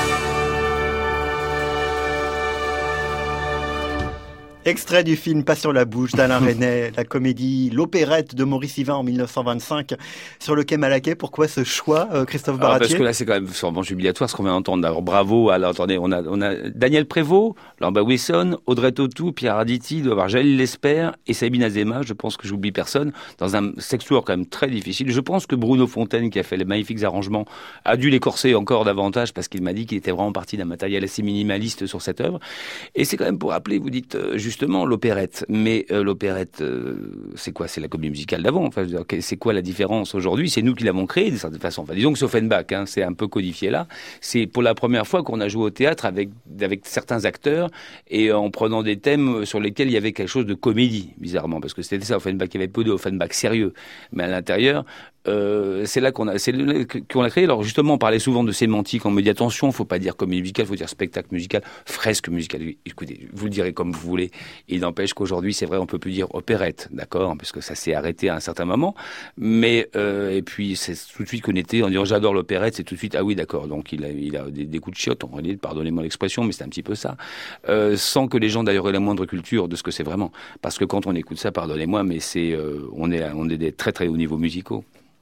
Extrait du film Pas sur la bouche d'Alain Resnais, la comédie L'opérette de Maurice Yvain en 1925 sur le quai Malaquais. Pourquoi ce choix, Christophe Baratier? Parce que là, c'est quand même sûrement jubilatoire ce qu'on vient d'entendre. Alors bravo. Alors attendez, on a Daniel Prévost, Lambert Wilson, Audrey Tautou, Pierre Arditi, doit avoir Jalil Lesper et Sabine Azema. Je pense que j'oublie personne dans un sextuor quand même très difficile. Je pense que Bruno Fontaine, qui a fait les magnifiques arrangements, a dû les corser encore davantage parce qu'il m'a dit qu'il était vraiment parti d'un matériel assez minimaliste sur cette œuvre. Et c'est quand même pour rappeler, vous dites justement l'opérette. Mais l'opérette, c'est quoi? C'est la comédie musicale d'avant. Enfin, je veux dire, c'est quoi la différence aujourd'hui? C'est nous qui l'avons créée d'une certaine façon. Enfin, disons que c'est Offenbach, c'est un peu codifié là. C'est pour la première fois qu'on a joué au théâtre avec certains acteurs et en prenant des thèmes sur lesquels il y avait quelque chose de comédie, bizarrement, parce que c'était ça, Offenbach. Il y avait peu de Offenbach sérieux, mais à l'intérieur, c'est là qu'on a créé. Alors justement, on parlait souvent de sémantique. On me dit attention, faut pas dire comédie musicale, faut dire spectacle musical, fresque musicale. Écoutez, vous le direz comme vous voulez. Il n'empêche qu'aujourd'hui, c'est vrai, on peut plus dire opérette, d'accord, parce que ça s'est arrêté à un certain moment. Mais et puis c'est tout de suite connecté en disant j'adore l'opérette, c'est tout de suite ah oui d'accord. Donc il a des coups de chiotte, en réalité, pardonnez-moi l'expression, mais c'est un petit peu ça. Sans que les gens d'ailleurs aient la moindre culture de ce que c'est vraiment. Parce que quand on écoute ça, pardonnez-moi, mais on est des très très hauts niveaux musicaux.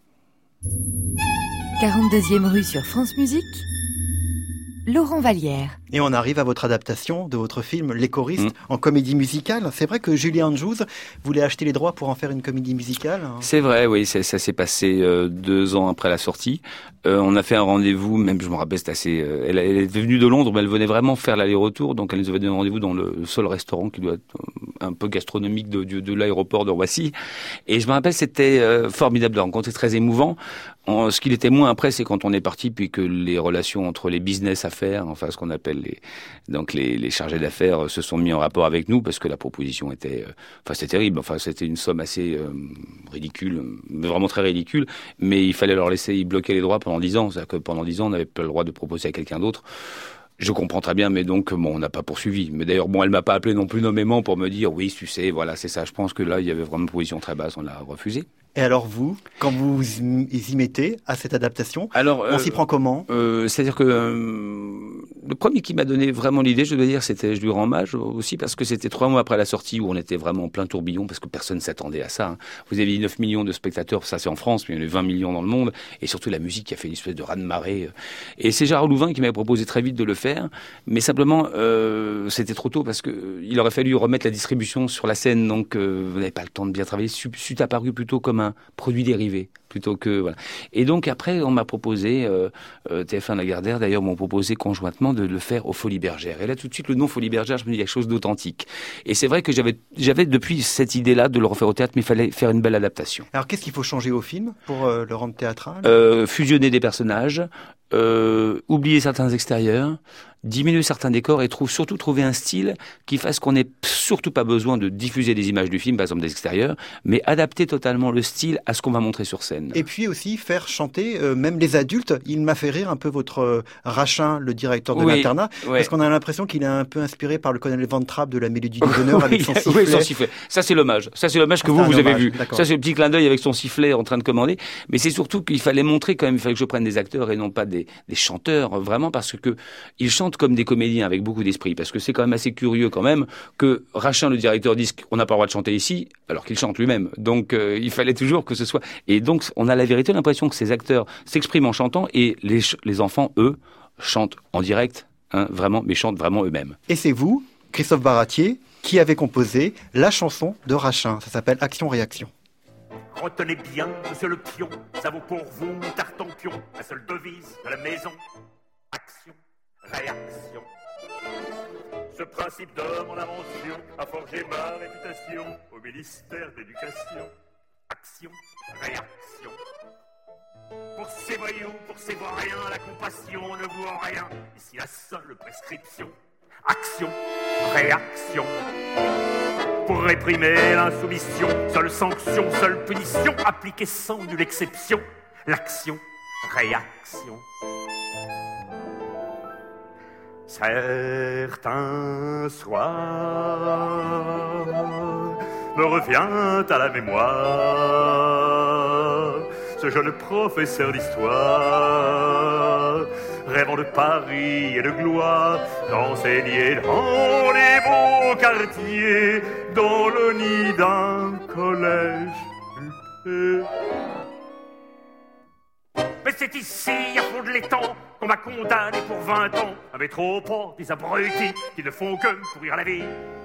42e rue sur France Musique, Laurent Vallière. Et on arrive à votre adaptation de votre film Les choristes en comédie musicale. C'est vrai que Julie Andrews voulait acheter les droits pour en faire une comédie musicale. C'est vrai, oui, ça s'est passé 2 ans après la sortie. On a fait un rendez-vous, même je me rappelle, c'est assez. Elle est venue de Londres, mais elle venait vraiment faire l'aller-retour, donc elle nous avait donné rendez-vous dans le seul restaurant qui doit être un peu gastronomique de l'aéroport de Roissy. Et je me rappelle, c'était formidable de rencontrer, très émouvant. Ce qu'il était moins après, c'est quand on est parti, puis que les relations entre les business affaires, enfin ce qu'on appelle les chargés d'affaires, se sont mis en rapport avec nous, parce que la proposition était, c'était terrible. Enfin, c'était une somme assez ridicule, mais vraiment très ridicule. Mais il fallait leur laisser, ils bloquaient les droits pendant 10 ans. C'est-à-dire que pendant 10 ans, on n'avait pas le droit de proposer à quelqu'un d'autre. Je comprends très bien, mais donc on n'a pas poursuivi. Mais d'ailleurs, elle m'a pas appelé non plus nommément pour me dire oui, tu sais, voilà, c'est ça. Je pense que là, il y avait vraiment une position très basse, on l'a refusé. Et alors vous, quand vous y mettez à cette adaptation, on s'y prend comment ? C'est-à-dire que le premier qui m'a donné vraiment l'idée, je dois dire, je lui rends hommage aussi parce que c'était 3 mois après la sortie où on était vraiment en plein tourbillon parce que personne ne s'attendait à ça. Vous avez 9 millions de spectateurs, ça c'est en France, mais il y en a 20 millions dans le monde, et surtout la musique qui a fait une espèce de raz-de-marée. Et c'est Gérard Louvain qui m'avait proposé très vite de le faire, mais simplement c'était trop tôt parce que il aurait fallu remettre la distribution sur la scène, donc vous n'avez pas le temps de bien travailler. C'est apparu plutôt comme un produit dérivé plutôt que voilà. Et donc après on m'a proposé TF1 Lagardère d'ailleurs m'ont proposé conjointement de le faire aux Folies Bergères. Et là tout de suite le nom Folies Bergères, je me dis quelque chose d'authentique. Et c'est vrai que j'avais depuis cette idée-là de le refaire au théâtre, mais il fallait faire une belle adaptation. Alors qu'est-ce qu'il faut changer au film pour le rendre théâtral ? Fusionner des personnages, oublier certains extérieurs, diminuer certains décors et surtout trouver un style qui fasse qu'on n'ait surtout pas besoin de diffuser des images du film, par exemple des extérieurs, mais adapter totalement le style à ce qu'on va montrer sur scène. Et puis aussi faire chanter même les adultes. Il m'a fait rire un peu votre Rachin, le directeur de l'internat, parce qu'on a l'impression qu'il est un peu inspiré par le colonel Van Trapp de La Mélodie du Bonheur avec son sifflet. Oui, son sifflet. Ça c'est l'hommage. Ça c'est l'hommage que vous avez vu. D'accord. Ça c'est le petit clin d'œil avec son sifflet en train de commander. Mais c'est surtout qu'il fallait montrer quand même, il fallait que je prenne des acteurs et non pas des chanteurs, vraiment, parce que ils chantent comme des comédiens avec beaucoup d'esprit, parce que c'est quand même assez curieux quand même que Rachin, le directeur, dise qu'on n'a pas le droit de chanter ici, alors qu'il chante lui-même. Donc il fallait toujours que ce soit... Et donc on a la vérité l'impression que ces acteurs s'expriment en chantant et les enfants, eux, chantent en direct, vraiment, mais chantent vraiment eux-mêmes. Et c'est vous, Christophe Baratier, qui avez composé la chanson de Rachin. Ça s'appelle Action-Réaction. Retenez bien, monsieur le pion, ça vaut pour vous, Tartampion, la seule devise de la maison. Action, réaction. Ce principe de mon invention a forgé ma réputation au ministère de l'Éducation. Action, réaction. Pour ces voyous, pour ces vauriens, la compassion ne vaut rien. Ici la seule prescription. Action, réaction. Pour réprimer l'insoumission, seule sanction, seule punition, appliquée sans nulle exception. L'action, réaction. Certains soirs me revient à la mémoire ce jeune professeur d'histoire, rêvant de Paris et de gloire, d'enseigner dans les beaux quartiers, dans le nid d'un collège huppé. Mais c'est ici, à fond de l'étang, qu'on m'a condamné pour 20 ans, à métropole des abrutis qui ne font que me pourrir la vie.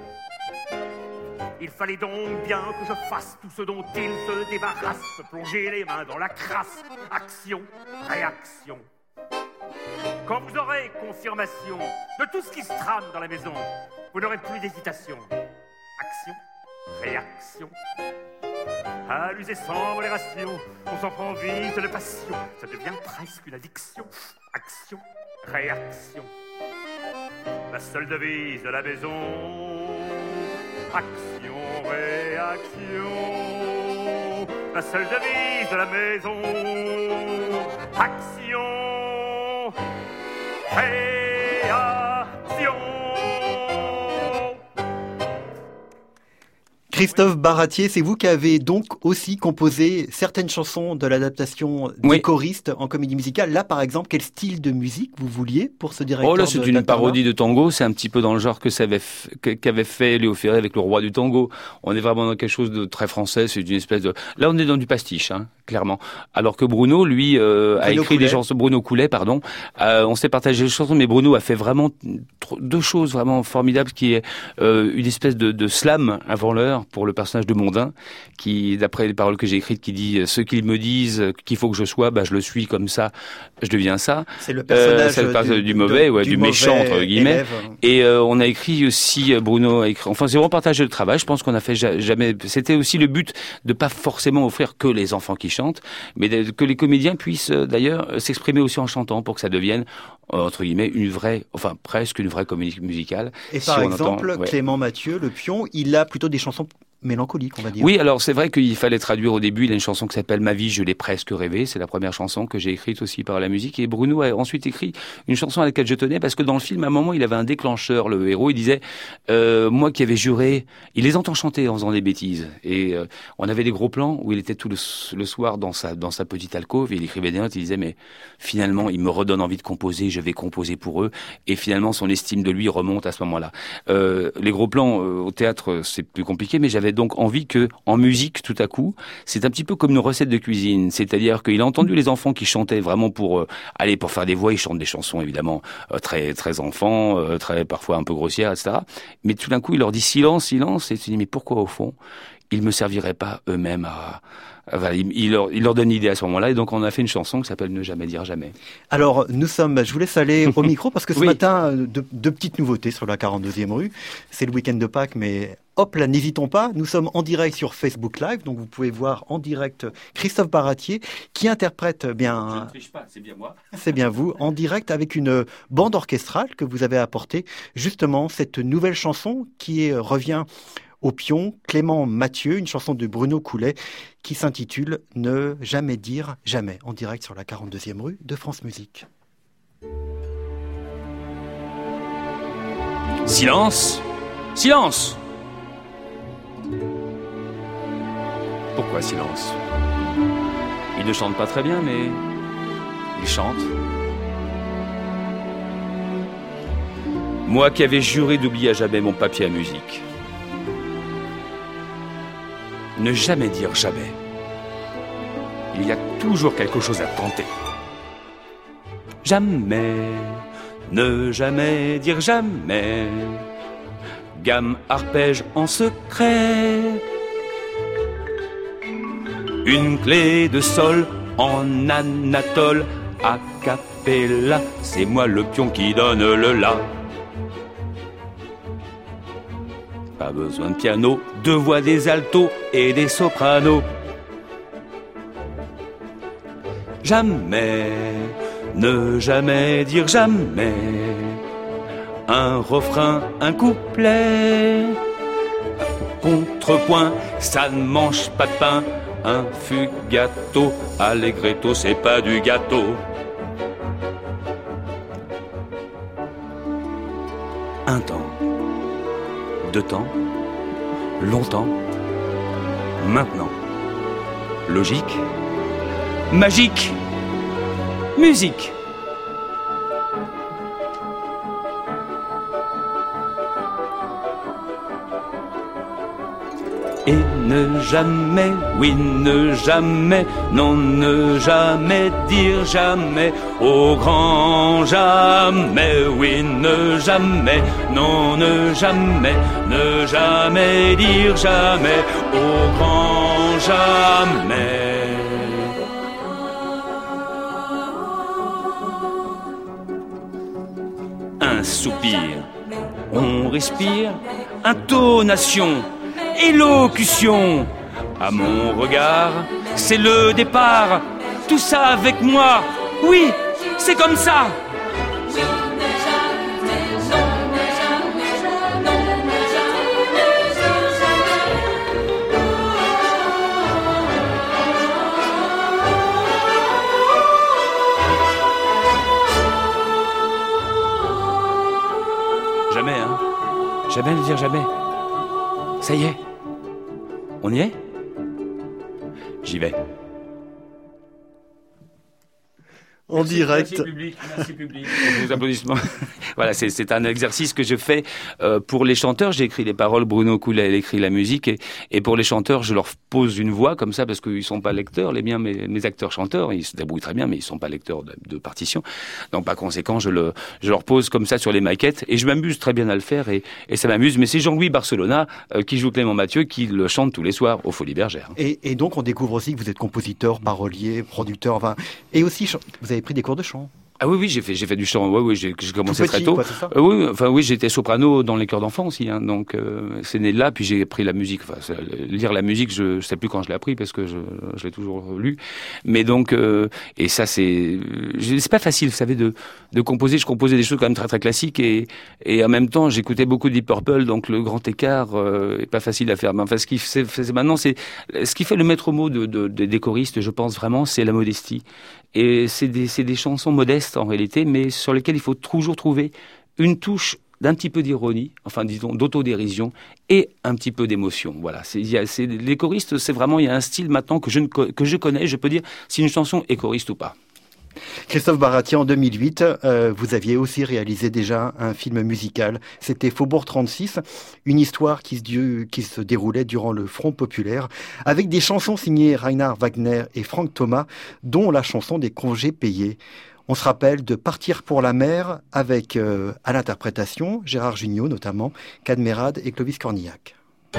Il fallait donc bien que je fasse tout ce dont ils se débarrassent, me plonger les mains dans la crasse. Action, réaction. Quand vous aurez confirmation de tout ce qui se trame dans la maison, vous n'aurez plus d'hésitation. Action, réaction. À l'user sans modération, on s'en prend vite de passion, ça devient presque une addiction. Action, réaction. La seule devise de la maison. Action, réaction. la seule devise de la maison. Action, réaction. Christophe Baratier, c'est vous qui avez donc aussi composé certaines chansons de l'adaptation des choristes en comédie musicale. Là, par exemple, quel style de musique vous vouliez pour ce directeur? Oh là, c'est une parodie de tango. C'est un petit peu dans le genre qu'avait fait Léo Ferré avec le roi du tango. On est vraiment dans quelque chose de très français. C'est une espèce de... Là, on est dans du pastiche, hein, clairement. Alors que Bruno, lui, a écrit des chansons... Bruno Coulet, pardon. On s'est partagé les chansons, mais Bruno a fait vraiment deux choses vraiment formidables, qui est une espèce de slam avant l'heure pour le personnage de Mondin, qui, d'après les paroles que j'ai écrites, qui dit « Ceux qui me disent qu'il faut que je sois, bah, je le suis comme ça, je deviens ça ». C'est le personnage du mauvais, du méchant, entre guillemets. Et on a écrit aussi, Bruno a écrit... Enfin, c'est vraiment partagé le travail. Je pense qu'on a fait jamais... C'était aussi le but de pas forcément offrir que les enfants qui chantent, mais que les comédiens puissent, d'ailleurs, s'exprimer aussi en chantant pour que ça devienne, entre guillemets, une vraie, enfin, presque une vraie comédie musicale. Et par exemple, Clément Mathieu, le pion, il a plutôt des chansons mélancolique, on va dire. Oui, alors c'est vrai qu'il fallait traduire au début. Il a une chanson qui s'appelle « Ma vie, je l'ai presque rêvé ». C'est la première chanson que j'ai écrite aussi par la musique. Et Bruno a ensuite écrit une chanson à laquelle je tenais, parce que dans le film, à un moment, il avait un déclencheur, le héros. Il disait moi qui avais juré... Il les entend chanter en faisant des bêtises. Et on avait des gros plans où il était tout le soir dans sa petite alcôve, et il écrivait des notes. Il disait mais finalement, il me redonne envie de composer, je vais composer pour eux. Et finalement, son estime de lui remonte à ce moment-là. Les gros plans au théâtre, c'est plus compliqué, mais j'avais donc envie que, en musique, tout à coup, c'est un petit peu comme une recette de cuisine. C'est-à-dire qu'il a entendu les enfants qui chantaient vraiment pour faire des voix. Ils chantent des chansons, évidemment, très, très enfants, très, parfois un peu grossières, etc. Mais tout d'un coup, il leur dit silence, silence. Et tu dis, mais pourquoi, au fond, ils me serviraient pas eux-mêmes à... Voilà, il leur donne l'idée à ce moment-là, et donc on a fait une chanson qui s'appelle « Ne jamais dire jamais ». Alors, je vous laisse aller au micro, parce que ce matin, deux petites nouveautés sur la 42e rue. C'est le week-end de Pâques, mais hop là, n'hésitons pas. Nous sommes en direct sur Facebook Live, donc vous pouvez voir en direct Christophe Baratier, qui interprète bien... Je ne triche pas, c'est bien moi. C'est bien vous, en direct avec une bande orchestrale que vous avez apportée, justement, cette nouvelle chanson qui revient... au pion, Clément Mathieu, une chanson de Bruno Coulet qui s'intitule « Ne jamais dire jamais » en direct sur la 42e rue de France Musique. Silence! Silence! Pourquoi silence? Il ne chante pas très bien, mais il chante. Moi qui avais juré d'oublier à jamais mon papier à musique. Ne jamais dire jamais. Il y a toujours quelque chose à tenter. Jamais, ne jamais dire jamais. Gamme, arpège en secret. Une clé de sol en anatole. A cappella, c'est moi le pion qui donne le la. Pas besoin de piano, de voix des altos et des sopranos. Jamais, ne jamais dire jamais. Un refrain, un couplet. Contrepoint, ça ne mange pas de pain. Un fugato, allegretto, c'est pas du gâteau. Un temps. 2 temps, longtemps, maintenant. Logique, magique, musique. Et ne jamais, oui, ne jamais, non, ne jamais dire jamais, au grand jamais, oui, ne jamais, non, ne jamais dire jamais, au grand jamais. Un soupir, on respire, intonation, élocution. À mon regard, c'est le départ. Tout ça avec moi. Oui, c'est comme ça. Jamais ne dire jamais. Ça y est. On y est ? J'y vais. En direct. Merci public. Vos applaudissements. Voilà, c'est un exercice que je fais pour les chanteurs. J'ai écrit les paroles, Bruno Coulet a écrit la musique, et pour les chanteurs, je leur pose une voix comme ça parce qu'ils sont pas lecteurs. Les miens, mes acteurs chanteurs, ils se débrouillent très bien, mais ils sont pas lecteurs de partition. Donc par conséquent, je leur pose comme ça sur les maquettes, et je m'amuse très bien à le faire, et ça m'amuse. Mais c'est Jean-Louis Barcelona qui joue Clément Mathieu qui le chante tous les soirs aux Folies Bergères. Et donc on découvre aussi que vous êtes compositeur, parolier, producteur, enfin, et aussi vous avez pris des cours de chant. Ah oui, j'ai fait du chant. Oui, j'ai commencé très tôt. Quoi, c'est ça oui, j'étais soprano dans les chœurs d'enfants aussi, hein, donc c'est né de là. Puis j'ai appris la musique. Enfin, lire la musique, je sais plus quand je l'ai appris parce que je l'ai toujours lu. Mais donc, et ça c'est pas facile, vous savez, de composer. Je composais des choses quand même très très classiques, et en même temps j'écoutais beaucoup de Deep Purple, donc le grand écart est pas facile à faire. Mais enfin, ce qui fait maintenant, c'est ce qui fait le maître mot des choristes, je pense vraiment, c'est la modestie. Et c'est des chansons modestes en réalité, mais sur lesquelles il faut toujours trouver une touche d'un petit peu d'ironie, enfin disons d'autodérision, et un petit peu d'émotion. Voilà, les choristes, c'est vraiment, il y a un style maintenant que je connais, je peux dire si une chanson est choriste ou pas. Christophe Baratier, en 2008, vous aviez aussi réalisé déjà un film musical. C'était Faubourg 36, une histoire qui se déroulait durant le Front populaire, avec des chansons signées Reinhard Wagner et Franck Thomas, dont la chanson des congés payés. On se rappelle de Partir pour la mer, avec à l'interprétation Gérard Jugnot notamment, Cadmerade et Clovis Cornillac.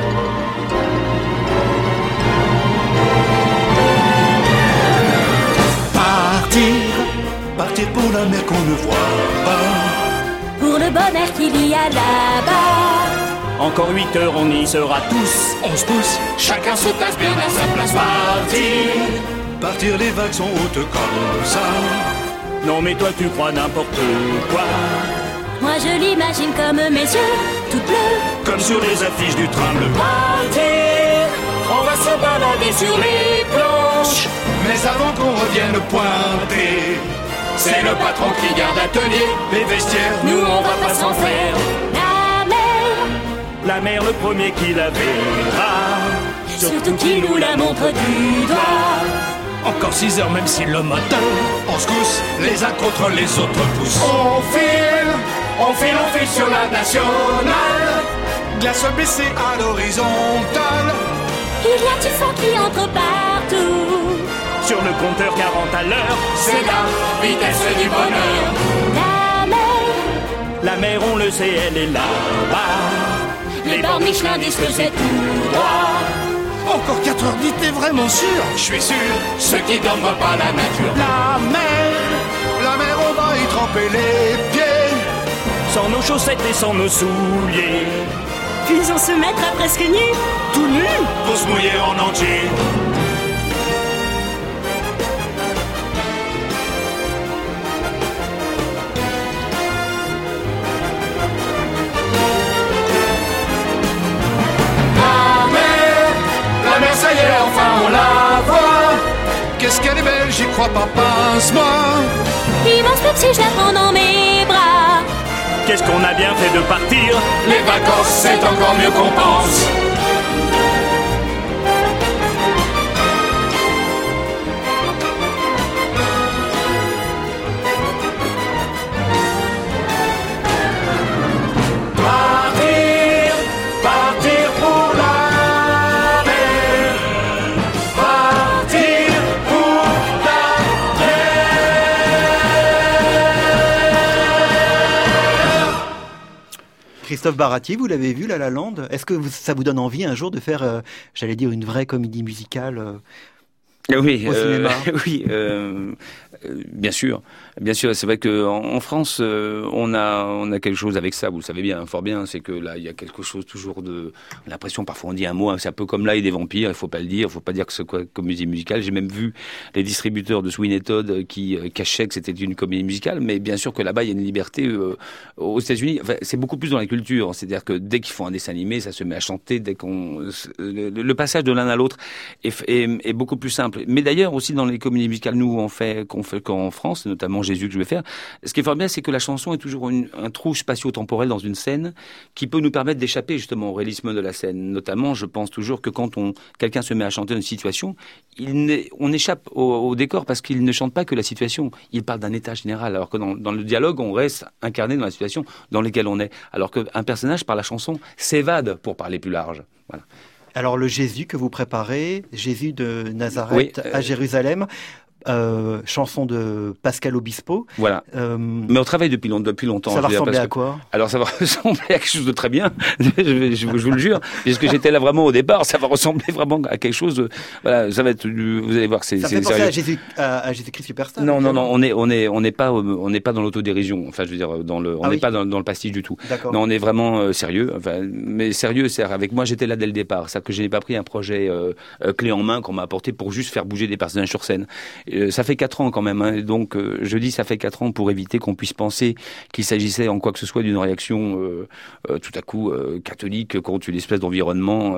Partir pour la mer qu'on ne voit pas, pour le bonheur qu'il y a là-bas. Encore 8 heures, on y sera tous. On se pousse, Chacun se tasse bien à sa place. Partir, les vagues sont hautes comme ça. Non mais toi tu crois n'importe quoi. Moi je l'imagine comme mes yeux, tout bleus, comme sur les affiches du train bleu. Partir, on va se balader sur les planches. Mais avant qu'on revienne pointer, c'est le patron qui garde l'atelier. les vestiaires, nous on va pas s'en faire. La mer le premier qui la verra, Surtout qu'il nous la montre du doigt. Encore 6 heures même si le matin, on se cousse, les uns contre les autres poussent. On file sur la nationale. Glace baissée à l'horizontale. Il y a du vent qui entre partout. sur le compteur 40 à l'heure. C'est la vitesse du bonheur. La mer on le sait, elle est là-bas. Les bords Michelin disent que c'est tout droit. Encore 4 heures, t'es vraiment sûr? Je suis sûr, ceux qui dorment voient pas la nature. La mer, on va y tremper les pieds. Sans nos chaussettes et sans nos souliers. Puis on se mettra presque nus, tout nus, pour se mouiller en entier. Ça y est, enfin on la voit. Qu'est-ce qu'elle est belle, j'y crois pas, pince-moi. Immense Pepsi, je la prends dans mes bras. Qu'est-ce qu'on a bien fait de partir. Les vacances, c'est encore mieux qu'on pense. Christophe Baratier, vous l'avez vu, La La Land. Est-ce que ça vous donne envie un jour de faire, j'allais dire, une vraie comédie musicale oui, au cinéma? Oui, bien sûr. Bien sûr, c'est vrai que en France, on a quelque chose avec ça. Vous le savez bien, fort bien. C'est que là, il y a quelque chose toujours de l'impression. Parfois, on dit un mot. C'est un peu comme là et des vampires. Il faut pas le dire. Il faut pas dire que c'est quoi comédie musicale. J'ai même vu les distributeurs de Sweeney Todd qui cachaient que c'était une comédie musicale. Mais bien sûr que là-bas, il y a une liberté aux États-Unis. Enfin, c'est beaucoup plus dans la culture. C'est-à-dire que dès qu'ils font un dessin animé, ça se met à chanter. Dès qu'on le passage de l'un à l'autre est beaucoup plus simple. Mais d'ailleurs aussi dans les comédies musicales, nous qu'on fait qu'en France, notamment Jésus que je vais faire. Ce qui est formidable, c'est que la chanson est toujours un trou spatio-temporel dans une scène qui peut nous permettre d'échapper justement au réalisme de la scène. Notamment, je pense toujours que quand quelqu'un se met à chanter une situation, on échappe au décor parce qu'il ne chante pas que la situation. Il parle d'un état général, alors que dans le dialogue, on reste incarné dans la situation dans laquelle on est. Alors qu'un personnage, par la chanson, s'évade pour parler plus large. Voilà. Alors le Jésus que vous préparez, Jésus de Nazareth à Jérusalem, chanson de Pascal Obispo. Voilà. Mais on travaille depuis longtemps. Ça va ressembler à quoi ? Alors ça va ressembler à quelque chose de très bien, je vous le jure, puisque j'étais là vraiment au départ, ça va ressembler vraiment à quelque chose de... Voilà, ça va être... Vous allez voir, c'est fait penser à Jésus-Christ Superstar. Non, on n'est pas dans l'autodérision. Enfin, je veux dire, on n'est pas dans le pastiche du tout. D'accord. Non, on est vraiment sérieux. Enfin, mais sérieux, c'est avec moi, j'étais là dès le départ. C'est que je n'ai pas pris un projet clé en main qu'on m'a apporté pour juste faire bouger des personnages sur scène. Ça fait 4 ans quand même, hein, donc je dis ça fait 4 ans pour éviter qu'on puisse penser qu'il s'agissait en quoi que ce soit d'une réaction tout à coup catholique contre une espèce d'environnement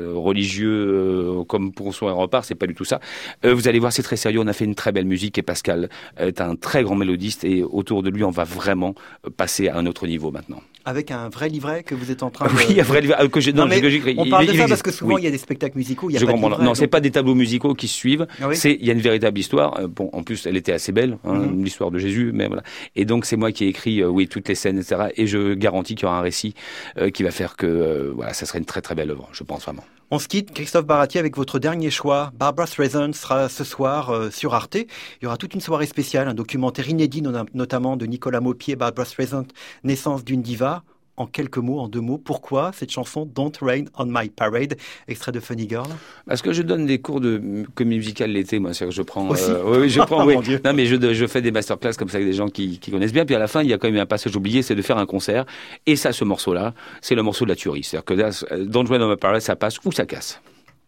religieux comme pour son repart, c'est pas du tout ça. Vous allez voir, c'est très sérieux, on a fait une très belle musique et Pascal est un très grand mélodiste et autour de lui on va vraiment passer à un autre niveau maintenant. Avec un vrai livret que vous êtes en train de... Oui, un vrai livret que j'ai écrit. On parle de ça parce que souvent il y a des spectacles musicaux, il y a pas de livret. Non, c'est pas des tableaux musicaux qui se suivent, il y a une véritable histoire. Bon, en plus, elle était assez belle, l'histoire de Jésus, mais voilà. Et donc, c'est moi qui ai écrit, toutes les scènes, etc. Et je garantis qu'il y aura un récit qui va faire que, ça serait une très très belle œuvre, je pense vraiment. On se quitte, Christophe Baratier, avec votre dernier choix. Barbra Streisand sera ce soir sur Arte. Il y aura toute une soirée spéciale, un documentaire inédit, notamment de Nicolas Maupied, Barbra Streisand, naissance d'une diva. En quelques mots, en 2 mots, pourquoi cette chanson Don't Rain on My Parade, extrait de Funny Girl? Parce que je donne des cours de comédie musicale l'été, moi, c'est que je prends. Aussi oui, je prends. Oui. Mon Dieu. Non, mais je fais des masterclass comme ça avec des gens qui connaissent bien. Puis à la fin, il y a quand même un passage oublié, c'est de faire un concert. Et ça, ce morceau-là, c'est le morceau de la tuerie. C'est-à-dire que là, Don't Rain on My Parade, ça passe ou ça casse.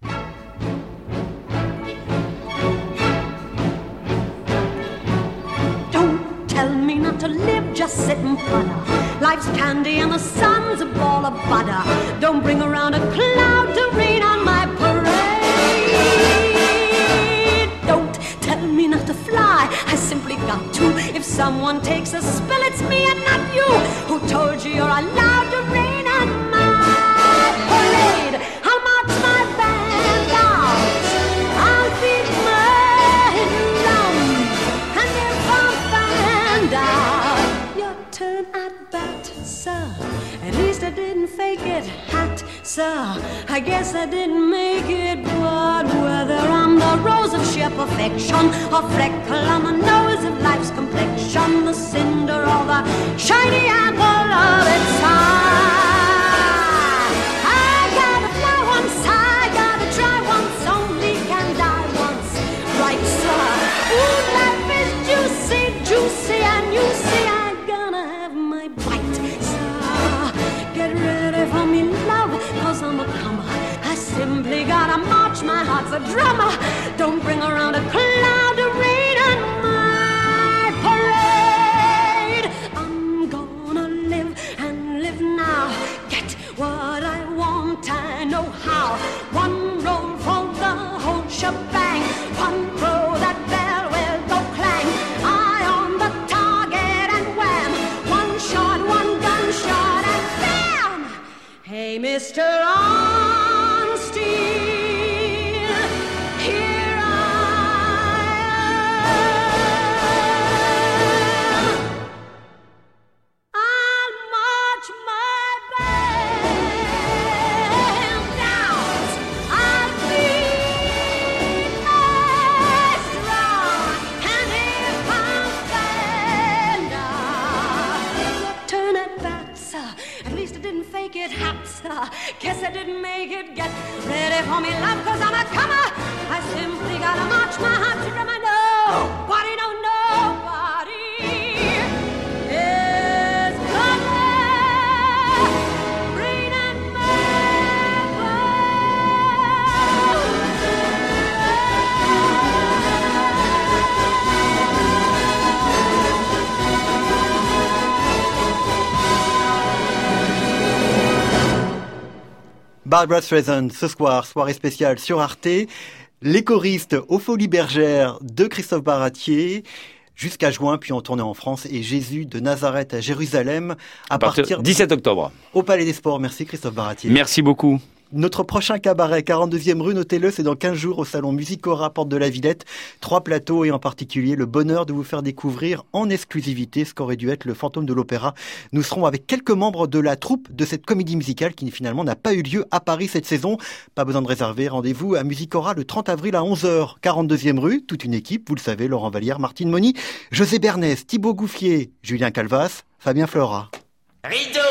Don't tell me not to live, just sit and putter. Life's candy and the sun's a ball of butter. Don't bring around a cloud to rain on my parade. Don't tell me not to fly, I simply got to. If someone takes a spill, it's me and not you. Who told you you're allowed to rain on my parade? I'll march my band out, I'll beat my drum, and if I'm found out, your turn at bat, sir. At least I didn't fake it, hat, sir. I guess I didn't make it, but whether I'm the rose of sheer perfection or freckle on the nose of life's complexion, the cinder or the shiny apple of its eye, I gotta fly once, I gotta try once, only can die once, right, sir. Ooh, life is juicy, juicy, and you see I'm gonna have my bite, sir. Get ready for me, love, cause I'm a comer. I simply gotta march, my heart's a drummer. Don't bring around a cloud to rain on my parade. I'm gonna live and live now. Get what I want, I know how. One roll for the whole shebang. One throw, that bell will go clang. Eye on the target and wham. One shot, one gunshot and bam. Hey, Mr. Arnstein, here I am. I'll march my band out. I'll beat my drum, and if I'm found out, turn at bat, sir. At least I didn't fake it, hat, sir. Guess I didn't make it. Get ready for me, love, cause I'm a comer. I simply gotta march my heart to drum. I know, nobody don't nobody is gonna rain on Barbra Streisand, ce soir, soirée spéciale sur Arte. Les choristes aux Folies Bergères de Christophe Baratier. jusqu'à juin, puis en tournée en France et Jésus de Nazareth à Jérusalem à partir 17 octobre. Au Palais des Sports. Merci Christophe Baratier. Merci beaucoup. Notre prochain cabaret, 42e rue, notez-le, c'est dans 15 jours au salon Musicora, porte de la Villette. 3 plateaux et en particulier le bonheur de vous faire découvrir en exclusivité ce qu'aurait dû être le fantôme de l'opéra. Nous serons avec quelques membres de la troupe de cette comédie musicale qui finalement n'a pas eu lieu à Paris cette saison. Pas besoin de réserver, rendez-vous à Musicora le 30 avril à 11h. 42e rue, toute une équipe, vous le savez, Laurent Vallière, Martine Moni, José Bernès, Thibaut Gouffier, Julien Calvas, Fabien Flora. Rideau